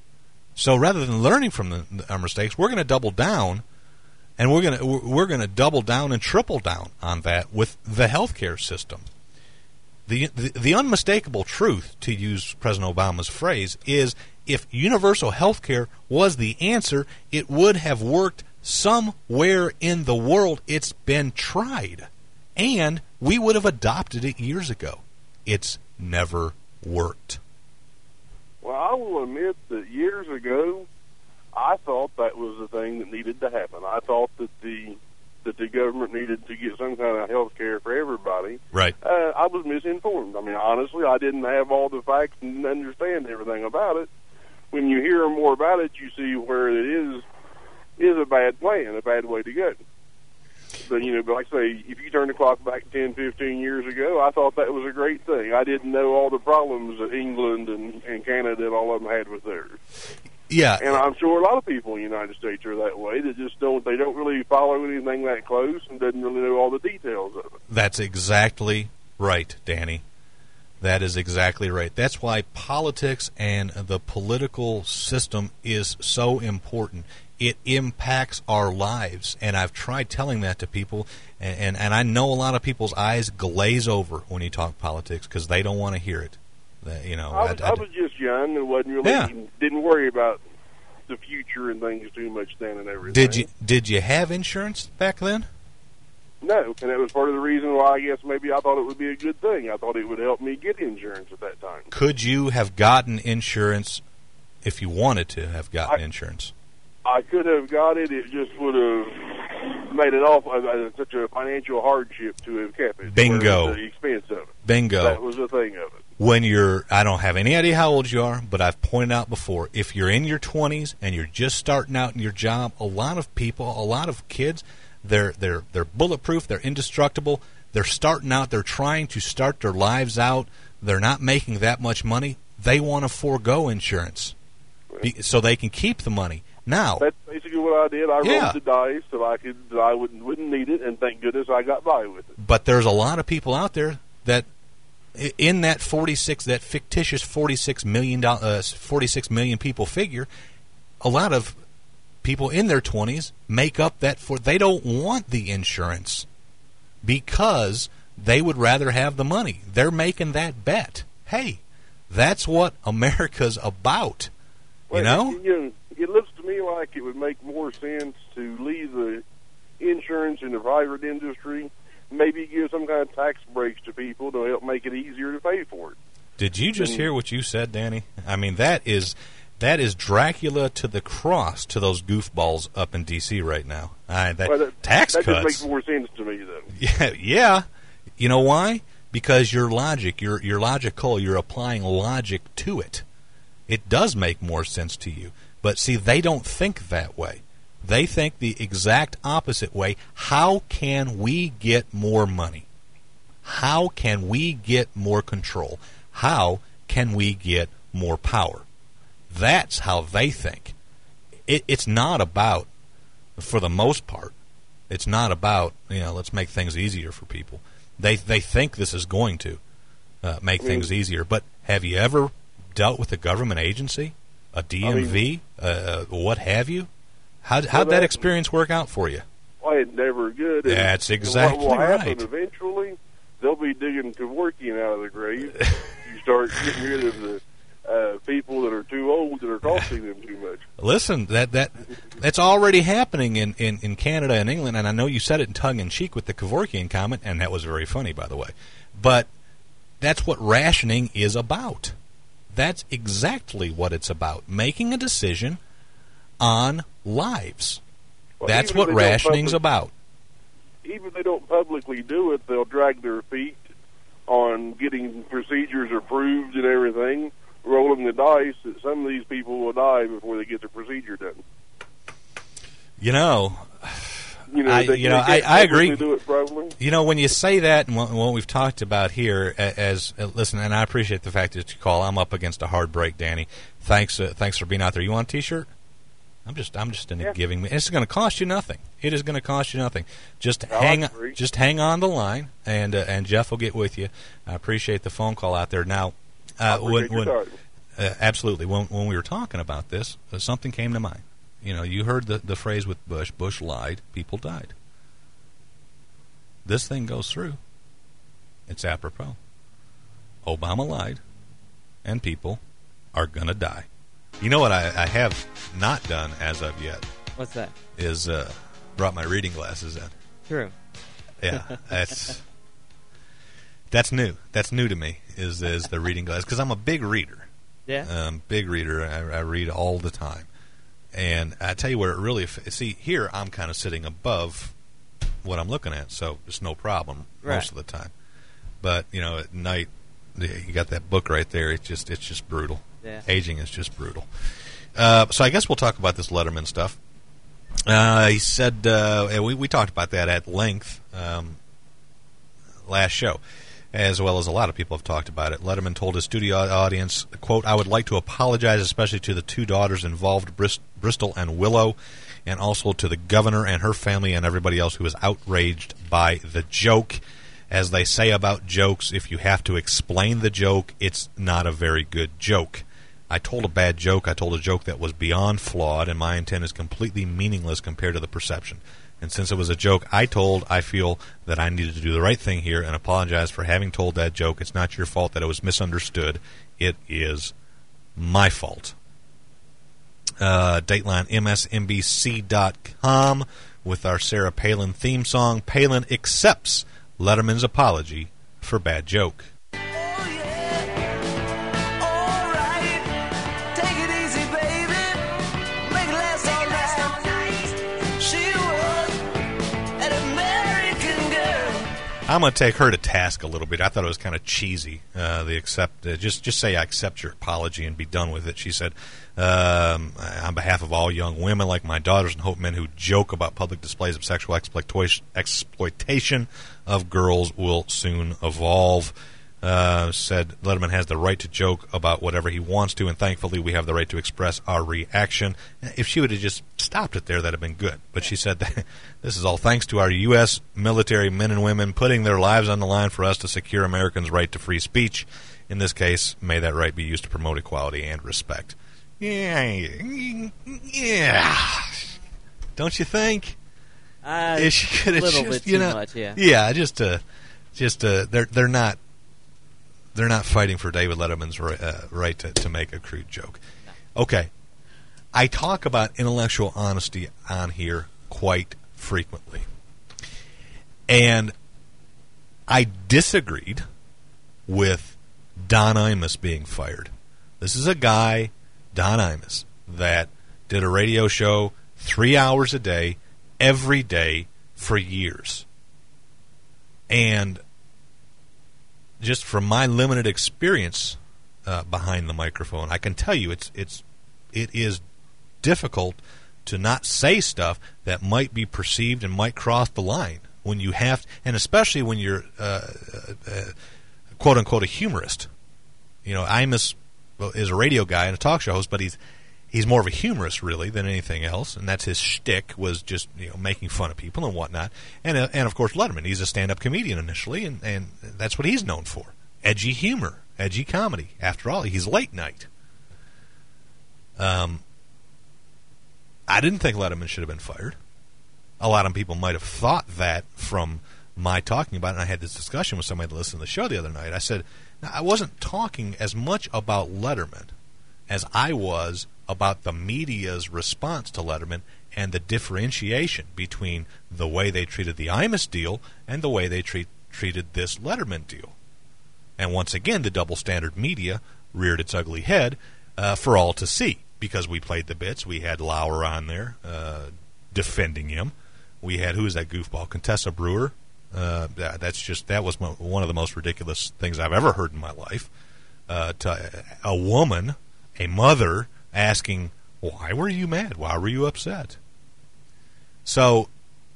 So rather than learning from the, our mistakes, we're going to double down, and we're going to we're going to double down and triple down on that with the healthcare system. The, the the unmistakable truth, to use President Obama's phrase, is if universal health care was the answer, it would have worked somewhere in the world. It's been tried, and we would have adopted it years ago. It's never worked. Well, I will admit that years ago, I thought that was the thing that needed to happen. I thought that the that the government needed to get some kind of health care for everybody. Right. Uh, I was misinformed. I mean, honestly, I didn't have all the facts and understand everything about it. When you hear more about it, you see where it is is a bad plan, a bad way to go. But, you know, but like I say, if you turn the clock back ten, fifteen years ago, I thought that was a great thing. I didn't know all the problems that England and, and Canada and all of them had with theirs. Yeah. And I'm sure a lot of people in the United States are that way. They just don't, they don't really follow anything that close and doesn't really know all the details of it. That's exactly right, Danny. That is exactly right. That's why politics and the political system is so important. It impacts our lives, and I've tried telling that to people, and, and, and I know a lot of people's eyes glaze over when you talk politics because they don't want to hear it. That, you know, I was, I, I, I was just young and wasn't really yeah. didn't worry about the future and things too much then and everything. Did you did you have insurance back then? No, and that was part of the reason why I guess maybe I thought it would be a good thing. I thought it would help me get insurance at that time. Could you have gotten insurance if you wanted to have gotten I, insurance? I could have got it. It just would have made it off uh, such a financial hardship to have kept it. Bingo. The expense of it. Bingo. That was the thing of it. When you're, I don't have any idea how old you are, but I've pointed out before, if you're in your twenties and you're just starting out in your job, a lot of people, a lot of kids, they're they're they're bulletproof, they're indestructible, they're starting out, they're trying to start their lives out, they're not making that much money, they want to forego insurance be, so they can keep the money. Now, that's basically what I did. I yeah. rolled the dice so I could, so I wouldn't wouldn't need it, and thank goodness I got by with it. But there's a lot of people out there that, in that forty-six, that fictitious forty-six million, uh, forty-six million people figure, a lot of people in their twenties make up that for they don't want the insurance because they would rather have the money. They're making that bet. Hey, that's what America's about. Well, you know? It, you know, it looks to me like it would make more sense to leave the insurance in the private industry, maybe give some kind of tax breaks to people to help make it easier to pay for it. Did you just and, hear what you said, Danny? I mean, that is that is Dracula to the cross to those goofballs up in D C right now. Uh, that, well, that tax that cuts. That just makes more sense to me, though. Yeah, yeah. You know why? Because your logic, you're, you're logical, you're applying logic to it. It does make more sense to you. But see, they don't think that way. They think the exact opposite way. How can we get more money? How can we get more control? How can we get more power? That's how they think. It, it's not about, for the most part, it's not about, you know, let's make things easier for people. They they think this is going to uh, make I mean, things easier. But have you ever dealt with a government agency, a D M V, I mean, uh, what have you? How how'd that experience work out for you? Well, it's never good. And, That's exactly and what will right. happen eventually, they'll be digging Kevorkian out of the grave. You start getting rid of the uh, people that are too old that are costing them too much. Listen, that that that's already happening in, in, in Canada and England, and I know you said it in tongue-in-cheek with the Kevorkian comment, and that was very funny, by the way. But that's what rationing is about. that's exactly what it's about, making a decision on lives. Well, That's even what if they don't rationing's public- about. Even if they don't publicly do it, they'll drag their feet on getting procedures approved and everything, rolling the dice that some of these people will die before they get the procedure done. You know, You know, I- they, you know, they I- can't I agree. publicly do it probably. you know, when you say that, and what, what we've talked about here, a- as uh, listen, and I appreciate the fact that you call. I'm up against a hard break, Danny. Thanks, uh, thanks for being out there. You want a T-shirt? I'm just, I'm just in a Yeah. giving. It's going to cost you nothing. It is going to cost you nothing. Just I hang, agree. just hang on the line, and uh, and Jeff will get with you. I appreciate the phone call out there. Now, I uh, when, appreciate your when time. uh, absolutely, when when we were talking about this, uh, something came to mind. You know, you heard the the phrase with Bush. Bush lied. People died. This thing goes through. It's apropos. Obama lied, and people are going to die. You know what I, I have not done as of yet What's that? is uh, brought my reading glasses in. True. Yeah, that's that's new. That's new to me. Is is the reading glasses because I'm a big reader. Yeah. Um, big reader. I, I read all the time, and I tell you where it really f- see here. I'm kind of sitting above what I'm looking at, so it's no problem Right. most of the time. But you know, at night, you got that book right there. It's just it's just brutal. Yeah. Aging is just brutal. Uh, so I guess we'll talk about this Letterman stuff. Uh, he said uh, and we we talked about that at length um, last show, as well as a lot of people have talked about it. Letterman told his studio audience, quote, "I would like to apologize especially to the two daughters involved, Bris- Bristol and Willow, and also to the governor and her family and everybody else who was outraged by the joke. As they say about jokes, if you have to explain the joke, it's not a very good joke. I told a bad joke. I told a joke that was beyond flawed, and my intent is completely meaningless compared to the perception. And since it was a joke I told, I feel that I needed to do the right thing here and apologize for having told that joke. It's not your fault that it was misunderstood. It is my fault." Uh, Dateline M S N B C dot com with our Sarah Palin theme song. Palin accepts Letterman's apology for bad joke. I'm going to take her to task a little bit. I thought it was kind of cheesy. Uh, the accept, uh, just just say I accept your apology and be done with it. She said, um, on behalf of all young women like my daughters and hope men who joke about public displays of sexual exploitation, exploitation of girls will soon evolve. Uh, said Letterman has the right to joke about whatever he wants to, and thankfully we have the right to express our reaction. If she would have just stopped it there, that would have been good. But she said that this is all thanks to our U S military men and women putting their lives on the line for us to secure Americans' right to free speech. In this case, may that right be used to promote equality and respect. Yeah, yeah. Don't you think? Uh, If she could a have little just, bit you too know, much, yeah. yeah, just uh, just uh, they're they're not they're not fighting for David Letterman's right, uh, right to, to make a crude joke. Okay, I talk about intellectual honesty on here quite frequently, and I disagreed with Don Imus being fired. This is a guy, Don Imus, that did a radio show three hours a day, every day for years. And just from my limited experience uh, behind the microphone, I can tell you it's it's it is difficult to not say stuff that might be perceived and might cross the line when you have, and especially when you're uh, uh, quote unquote a humorist. You know, Imus is a radio guy and a talk show host, but he's he's more of a humorist really than anything else, and that's his shtick, was just, you know, making fun of people and whatnot. And uh, and of course Letterman, he's a stand-up comedian initially, and, and that's what he's known for: edgy humor, edgy comedy. After all, he's late night. Um, I didn't think Letterman should have been fired. A lot of people might have thought that from my talking about it. And I had this discussion with somebody that listened to the show the other night. I said, now, I wasn't talking as much about Letterman as I was about the media's response to Letterman and the differentiation between the way they treated the Imus deal and the way they treat, treated this Letterman deal. And once again, the double standard media reared its ugly head uh, for all to see, because we played the bits. We had Lauer on there uh, defending him. We had, who is that goofball? Contessa Brewer. Uh, that's just that was mo- one of the most ridiculous things I've ever heard in my life. Uh, to a woman, a mother, asking, "Why were you mad? Why were you upset?" So,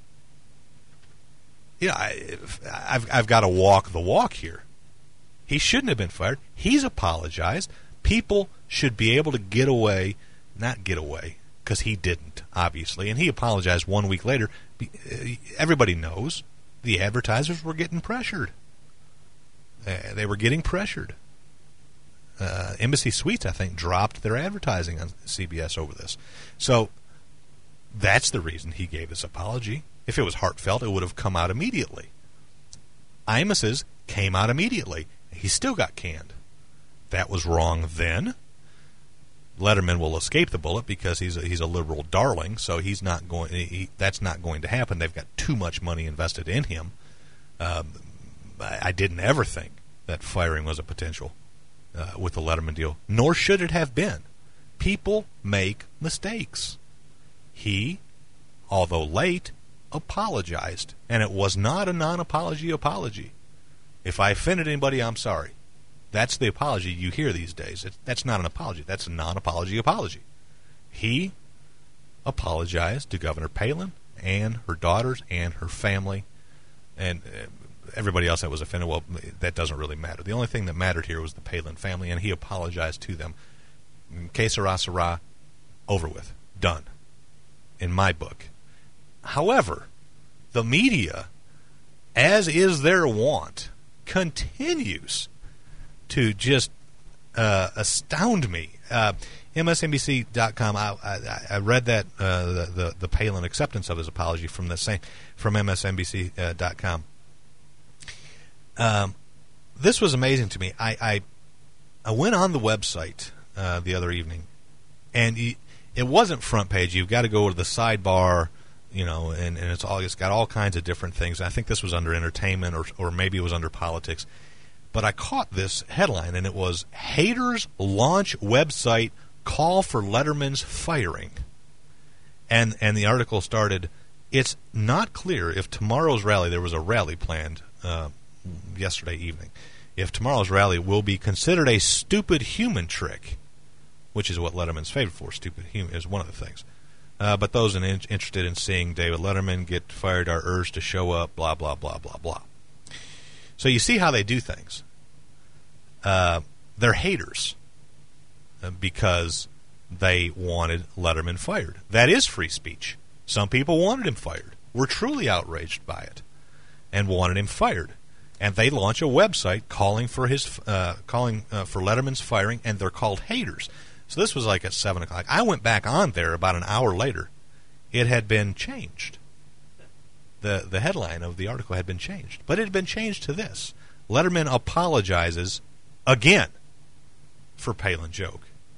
you know, I, I've I've got to walk the walk here. He shouldn't have been fired. He's apologized. People should be able to get away, not get away, because he didn't, obviously, and he apologized one week later. Everybody knows the advertisers were getting pressured. Uh, they were getting pressured. Uh, Embassy Suites, I think, dropped their advertising on C B S over this. So that's the reason he gave this apology. If it was heartfelt, it would have come out immediately. Imos's came out immediately. He still got canned. That was wrong then. Letterman will escape the bullet because he's a, he's a liberal darling, so he's not going. He, that's not going to happen. They've got too much money invested in him. Um, I, I didn't ever think that firing was a potential uh, with the Letterman deal, nor should it have been. People make mistakes. He, although late, apologized, and it was not a non-apology apology. If I offended anybody, I'm sorry. That's the apology you hear these days. It, that's not an apology. That's a non-apology apology. He apologized to Governor Palin and her daughters and her family and uh, everybody else that was offended. Well, that doesn't really matter. The only thing that mattered here was the Palin family, and he apologized to them. Que sera, sera, over with. Done. In my book. However, the media, as is their wont, continues to just uh, astound me. Uh, M S N B C dot com. I, I, I read that uh, the, the the Palin acceptance of his apology from the same from M S N B C dot com. Um, this was amazing to me. I I, I went on the website uh, the other evening, and he, it wasn't front page. You've got to go to the sidebar, you know, and, and it's all it's got all kinds of different things. I think this was under entertainment, or or maybe it was under politics. But I caught this headline, and it was, "Haters Launch Website Call for Letterman's Firing." And and the article started, "It's not clear if tomorrow's rally," there was a rally planned uh, yesterday evening, "if tomorrow's rally will be considered a stupid human trick," which is what Letterman's favorite for, stupid human, is one of the things. Uh, but those in, interested in seeing David Letterman get fired are urged to show up, blah, blah, blah, blah, blah. So you see how they do things. Uh, they're haters uh, because they wanted Letterman fired. That is free speech. Some people wanted him fired, were truly outraged by it, and wanted him fired. And they launch a website calling for his uh, calling uh, for Letterman's firing, and they're called haters. So this was like at seven o'clock. I went back on there about an hour later. It had been changed. The the headline of the article had been changed. But it had been changed to this: Letterman apologizes again for Palin joke.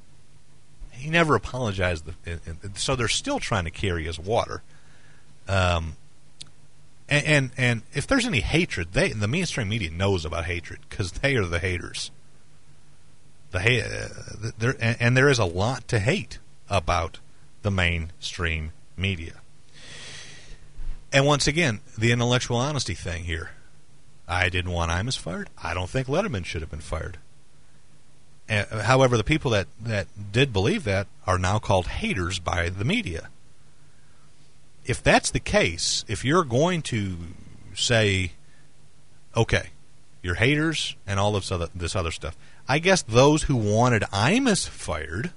He never apologized. So they're still trying to carry his water. Um, and, and and if there's any hatred, they the mainstream media knows about hatred because they are the haters. The uh, there and, and there is a lot to hate about the mainstream media. And once again, the intellectual honesty thing here. I didn't want Imus fired. I don't think Letterman should have been fired. Uh, however, the people that, that did believe that are now called haters by the media. If that's the case, if you're going to say, okay, you're haters and all this other, this other stuff, I guess those who wanted Imus fired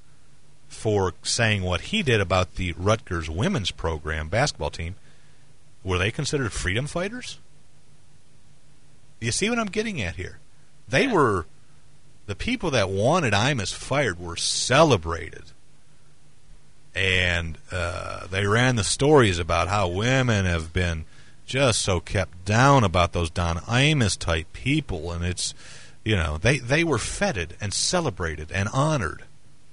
for saying what he did about the Rutgers women's program basketball team, were they considered freedom fighters? You see what I'm getting at here? They yeah. were, the people that wanted Imus fired were celebrated. And uh, they ran the stories about how women have been just so kept down about those Don Imus type people. And it's, you know, they, they were feted and celebrated and honored.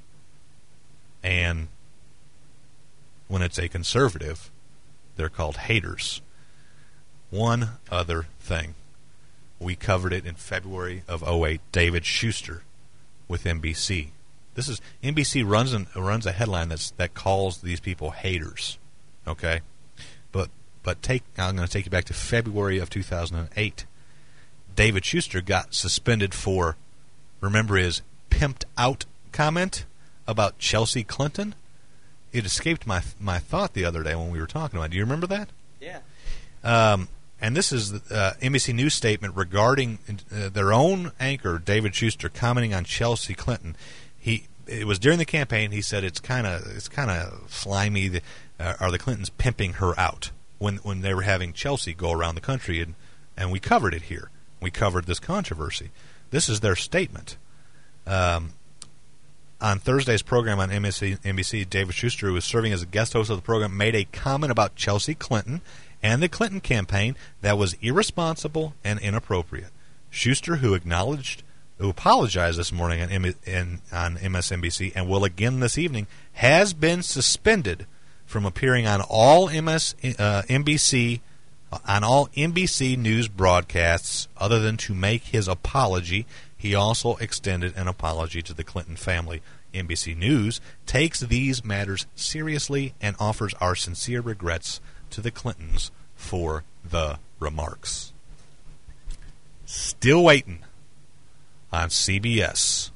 And when it's a conservative, they're called haters. One other thing. We covered it in February of oh eight. David Schuster with N B C. This is N B C runs an, runs a headline that's that calls these people haters. Okay, but but take I'm going to take you back to February of two thousand eight. David Schuster got suspended for, remember his pimped out comment about Chelsea Clinton? It escaped my my thought the other day when we were talking about it. Do you remember that? Yeah. Um, and this is uh, N B C News statement regarding uh, their own anchor, David Schuster, commenting on Chelsea Clinton. He it was during the campaign. He said it's kind of it's kind of slimy. The, uh, are the Clintons pimping her out when when they were having Chelsea go around the country, and and we covered it here. We covered this controversy. This is their statement. Um, on Thursday's program on N B C, N B C, David Schuster, who was serving as a guest host of the program, made a comment about Chelsea Clinton and the Clinton campaign that was irresponsible and inappropriate. Schuster, who acknowledged, who apologized this morning on, M- in, on M S N B C and will again this evening, has been suspended from appearing on all M S, uh, N B C on all N B C News broadcasts other than to make his apology. He also extended an apology to the Clinton family. N B C News takes these matters seriously and offers our sincere regrets to the Clintons for the remarks. Still waiting on C B S.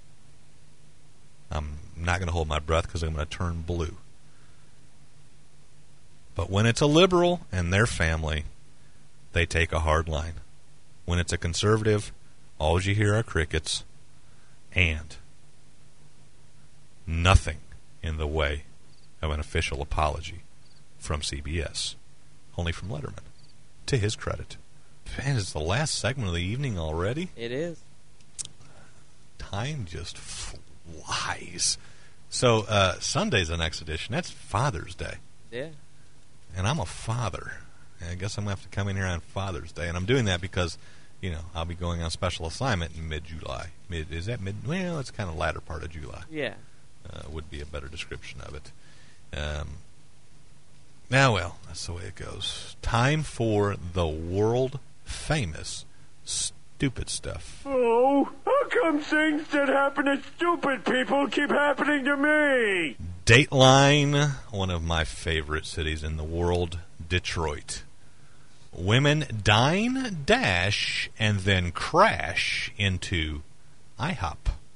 I'm not going to hold my breath because I'm going to turn blue. But when it's a liberal and their family, they take a hard line. When it's a conservative, all you hear are crickets and nothing in the way of an official apology from C B S. Only from Letterman, to his credit. Man, it's the last segment of the evening already. It is. Time just flies. So, uh, Sunday's the next edition. That's Father's Day. Yeah. And I'm a father. I guess I'm going to have to come in here on Father's Day. And I'm doing that because, you know, I'll be going on special assignment in mid-July. Mid Is that mid? Well, it's kind of latter part of July. Yeah. Uh, would be a better description of it. Um, now, well, that's the way it goes. Time for the world-famous stupid stuff. Oh, how come things that happen to stupid people keep happening to me? Dateline, one of my favorite cities in the world, Detroit. Women dine, dash, and then crash into IHOP.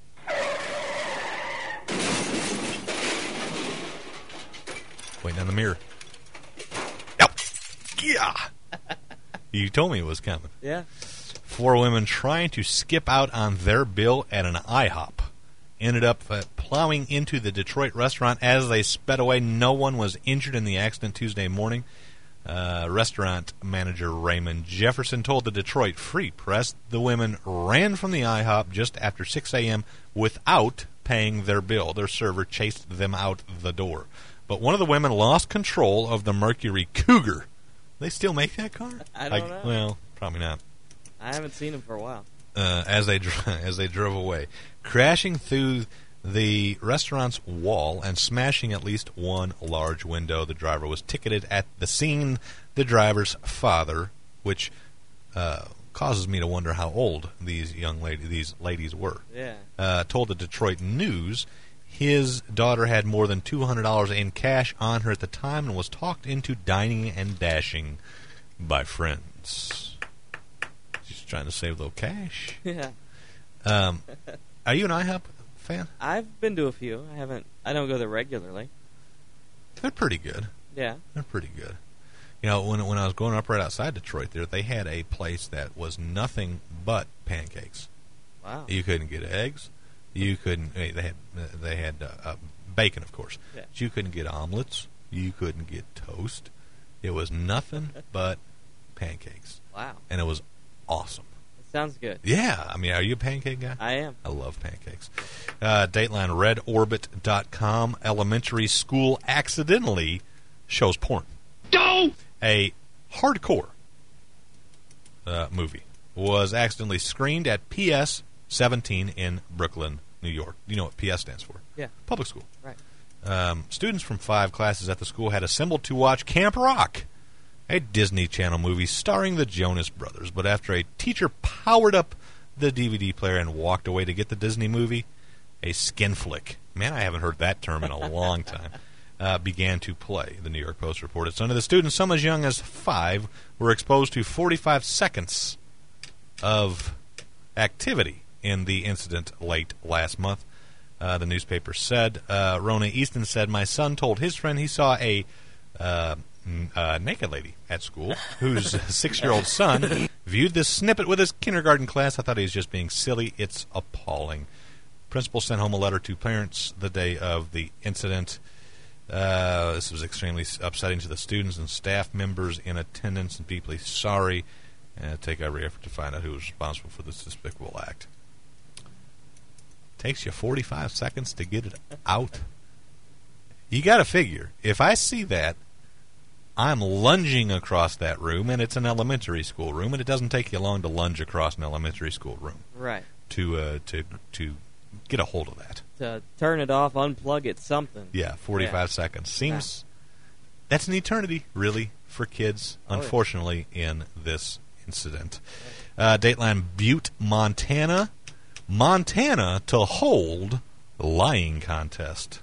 Waiting on the mirror. Yep. Yeah. You told me it was coming. Yeah. Four women trying to skip out on their bill at an IHOP ended up uh, plowing into the Detroit restaurant as they sped away. No one was injured in the accident Tuesday morning. Uh, restaurant manager Raymond Jefferson told the Detroit Free Press the women ran from the IHOP just after six a.m. without paying their bill. Their server chased them out the door. But one of the women lost control of the Mercury Cougar. They still make that car? I don't I, know. Well, probably not. I haven't seen them for a while. Uh, as they dr- as they drove away, crashing through the restaurant's wall and smashing at least one large window. The driver was ticketed at the scene. The driver's father, which uh, causes me to wonder how old these young lady these ladies were. Yeah. Uh, told the Detroit News his daughter had more than two hundred dollars in cash on her at the time and was talked into dining and dashing by friends. She's trying to save a little cash. Yeah. Um, are you an IHOP fan? I've been to a few. I haven't. I don't go there regularly. They're pretty good. Yeah. They're pretty good. You know, when when I was growing up right outside Detroit, there they had a place that was nothing but pancakes. Wow. You couldn't get eggs. You couldn't. They had they had uh, uh, bacon, of course. Yeah. But you couldn't get omelets. You couldn't get toast. It was nothing but pancakes, Wow. and it was awesome. It sounds good. Yeah, I mean, are you a pancake guy? I am. I love pancakes. Uh, Dateline, red orbit dot com. Elementary school accidentally shows porn. No! A hardcore uh, movie was accidentally screened at P S seventeen in Brooklyn, New York. You know what P S stands for? Yeah. Public school. Right. Um, students from five classes at the school had assembled to watch Camp Rock, a Disney Channel movie starring the Jonas Brothers. But after a teacher powered up the D V D player and walked away to get the Disney movie, a skin flick. Man, I haven't heard that term in a long time. Uh, began to play. The New York Post reported some of the students, some as young as five, were exposed to forty-five seconds of activity in the incident late last month. Uh, the newspaper said, uh, Rona Easton said, my son told his friend he saw a uh, n- uh, naked lady at school whose six-year-old son viewed this snippet with his kindergarten class. I thought he was just being silly. It's appalling. Principal sent home a letter to parents the day of the incident. Uh, this was extremely upsetting to the students and staff members in attendance, and deeply sorry. And take every effort to find out who was responsible for this despicable act. Takes you forty-five seconds to get it out. You got to figure, if I see that, I'm lunging across that room, and it's an elementary school room, and it doesn't take you long to lunge across an elementary school room. Right. To uh, to to get a hold of that. To turn it off, unplug it, something. Yeah, forty-five yeah. seconds. Seems that's an eternity, really, for kids, oh, unfortunately, yeah. in this incident. Uh, Dateline Butte, Montana. Montana to hold lying contest.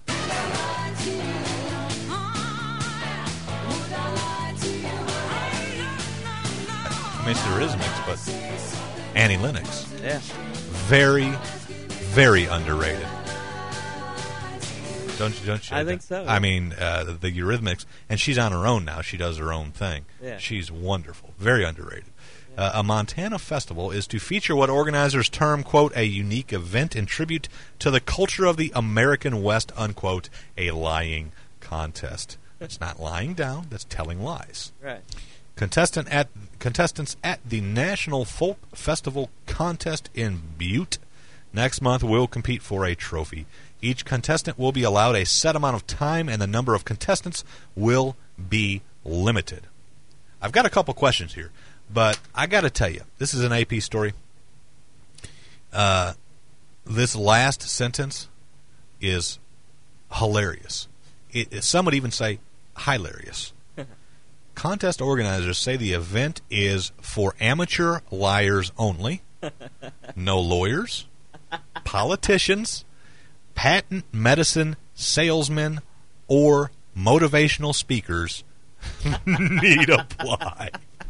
I mean, it's the Eurythmics, but Annie Lennox. Yeah. Very, very underrated. Don't you? Don't you? I think so. Yeah. I mean, uh, the Eurythmics, and she's on her own now. She does her own thing. Yeah. She's wonderful. Very underrated. Yeah. Uh, a Montana festival is to feature what organizers term, quote, a unique event in tribute to the culture of the American West, unquote, a lying contest. That's not lying down. That's telling lies. Right. Contestant at contestants at the National Folk Festival contest in Butte next month will compete for a trophy. Each contestant will be allowed a set amount of time, and the number of contestants will be limited. I've got a couple questions here, but I got to tell you, this is an A P story. Uh, this last sentence is hilarious. It, some would even say hilarious. Contest organizers say the event is for amateur liars only. No lawyers, politicians, patent medicine salesmen, or motivational speakers need apply.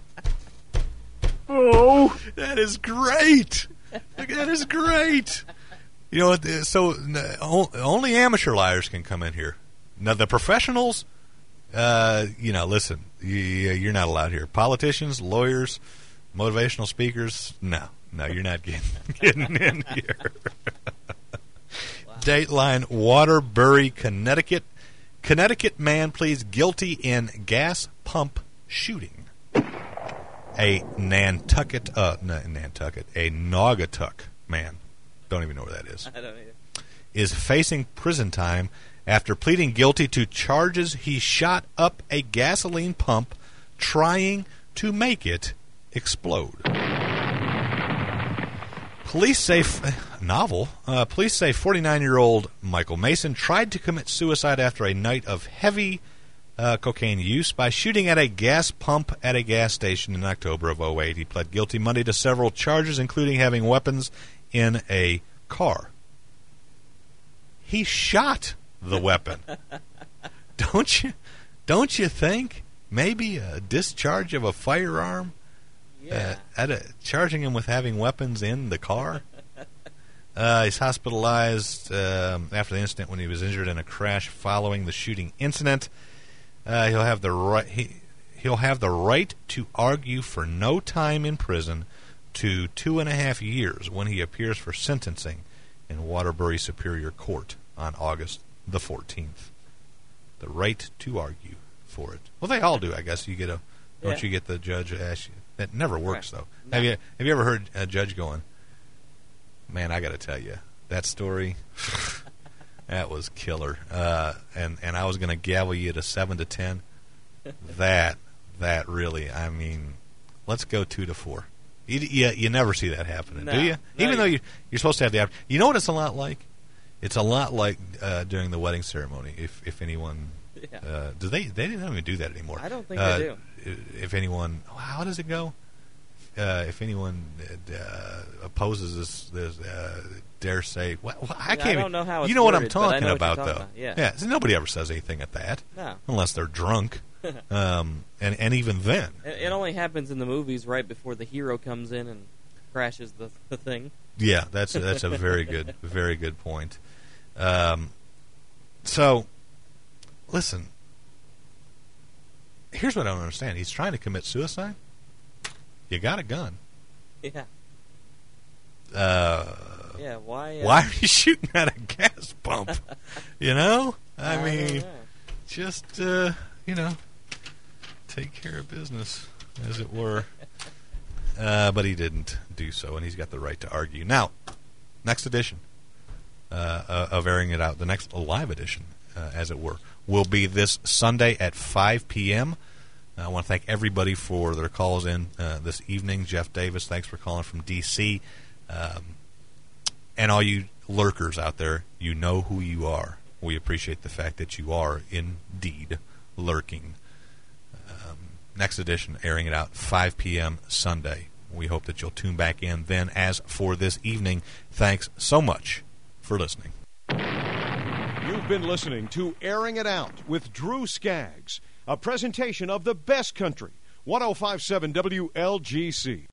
Oh, that is great. That is great. You know, so only amateur liars can come in here. Now, the professionals, uh, you know, listen, you're not allowed here. Politicians, lawyers, motivational speakers, no. No, you're not getting, getting in here. Wow. Dateline, Waterbury, Connecticut. Connecticut man pleads guilty in gas pump shooting. A Nantucket, uh, Nantucket, a Naugatuck man, don't even know where that is, I don't either. is facing prison time after pleading guilty to charges he shot up a gasoline pump trying to make it explode. Police say, f- novel, uh, police say forty-nine-year-old Michael Mason tried to commit suicide after a night of heavy uh, cocaine use by shooting at a gas pump at a gas station in October of oh eight. He pled guilty Monday to several charges, including having weapons in a car. He shot the weapon. Don't you, don't you think maybe a discharge of a firearm? Yeah. Uh, at a, charging him with having weapons in the car. Uh, he's hospitalized um, after the incident when he was injured in a crash following the shooting incident. Uh, he'll have the right. He, he'll have the right to argue for no time in prison to two and a half years when he appears for sentencing in Waterbury Superior Court on August the fourteenth. The right to argue for it. Well, they all do, I guess. You get a. Don't Yeah. you get the judge ask you? That never works, Right. though. No. Have you Have you ever heard a judge going, "Man, I got to tell you that story. That was killer." Uh, and and I was going to gavel you to seven to ten. That that really, I mean, let's go two to four. You you, you never see that happening, No. do you? No, Even you- though you you're supposed to have the opportunity. You know what it's a lot like? It's a lot like uh, during the wedding ceremony. If if anyone. Yeah. Uh, do they? They don't even do that anymore. I don't think uh, they do. If anyone, how does it go? uh, if anyone uh, opposes this, this uh, dare say, well, I Yeah, can't. I even- don't know how it's you know what I'm worded, but I talking know what you're about, talking though. about, yeah. yeah. So nobody ever says anything at that, No. unless they're drunk, um, and and even then, It, it only happens in the movies right before the hero comes in and crashes the, the thing. yeah, that's that's a very good, very good point. Um, so, listen. Here's what I don't understand. He's trying to commit suicide. You got a gun. Yeah. Uh, Yeah, why? Uh, why are you shooting at a gas pump? You know? I, I mean, don't know. just, uh, you know, take care of business, as it were. Uh, but he didn't do so, and he's got the right to argue. Now, next edition uh, uh, of Airing It Out, the next live edition, uh, as it were, will be this Sunday at five p.m. I want to thank everybody for their calls in uh, this evening. Jeff Davis, thanks for calling from D C Um, and all you lurkers out there, you know who you are. We appreciate the fact that you are indeed lurking. Um, next edition, Airing It Out, five p.m. Sunday. We hope that you'll tune back in then. As for this evening, thanks so much for listening. You've been listening to Airing It Out with Drew Skaggs, a presentation of the best country, one oh five point seven W L G C.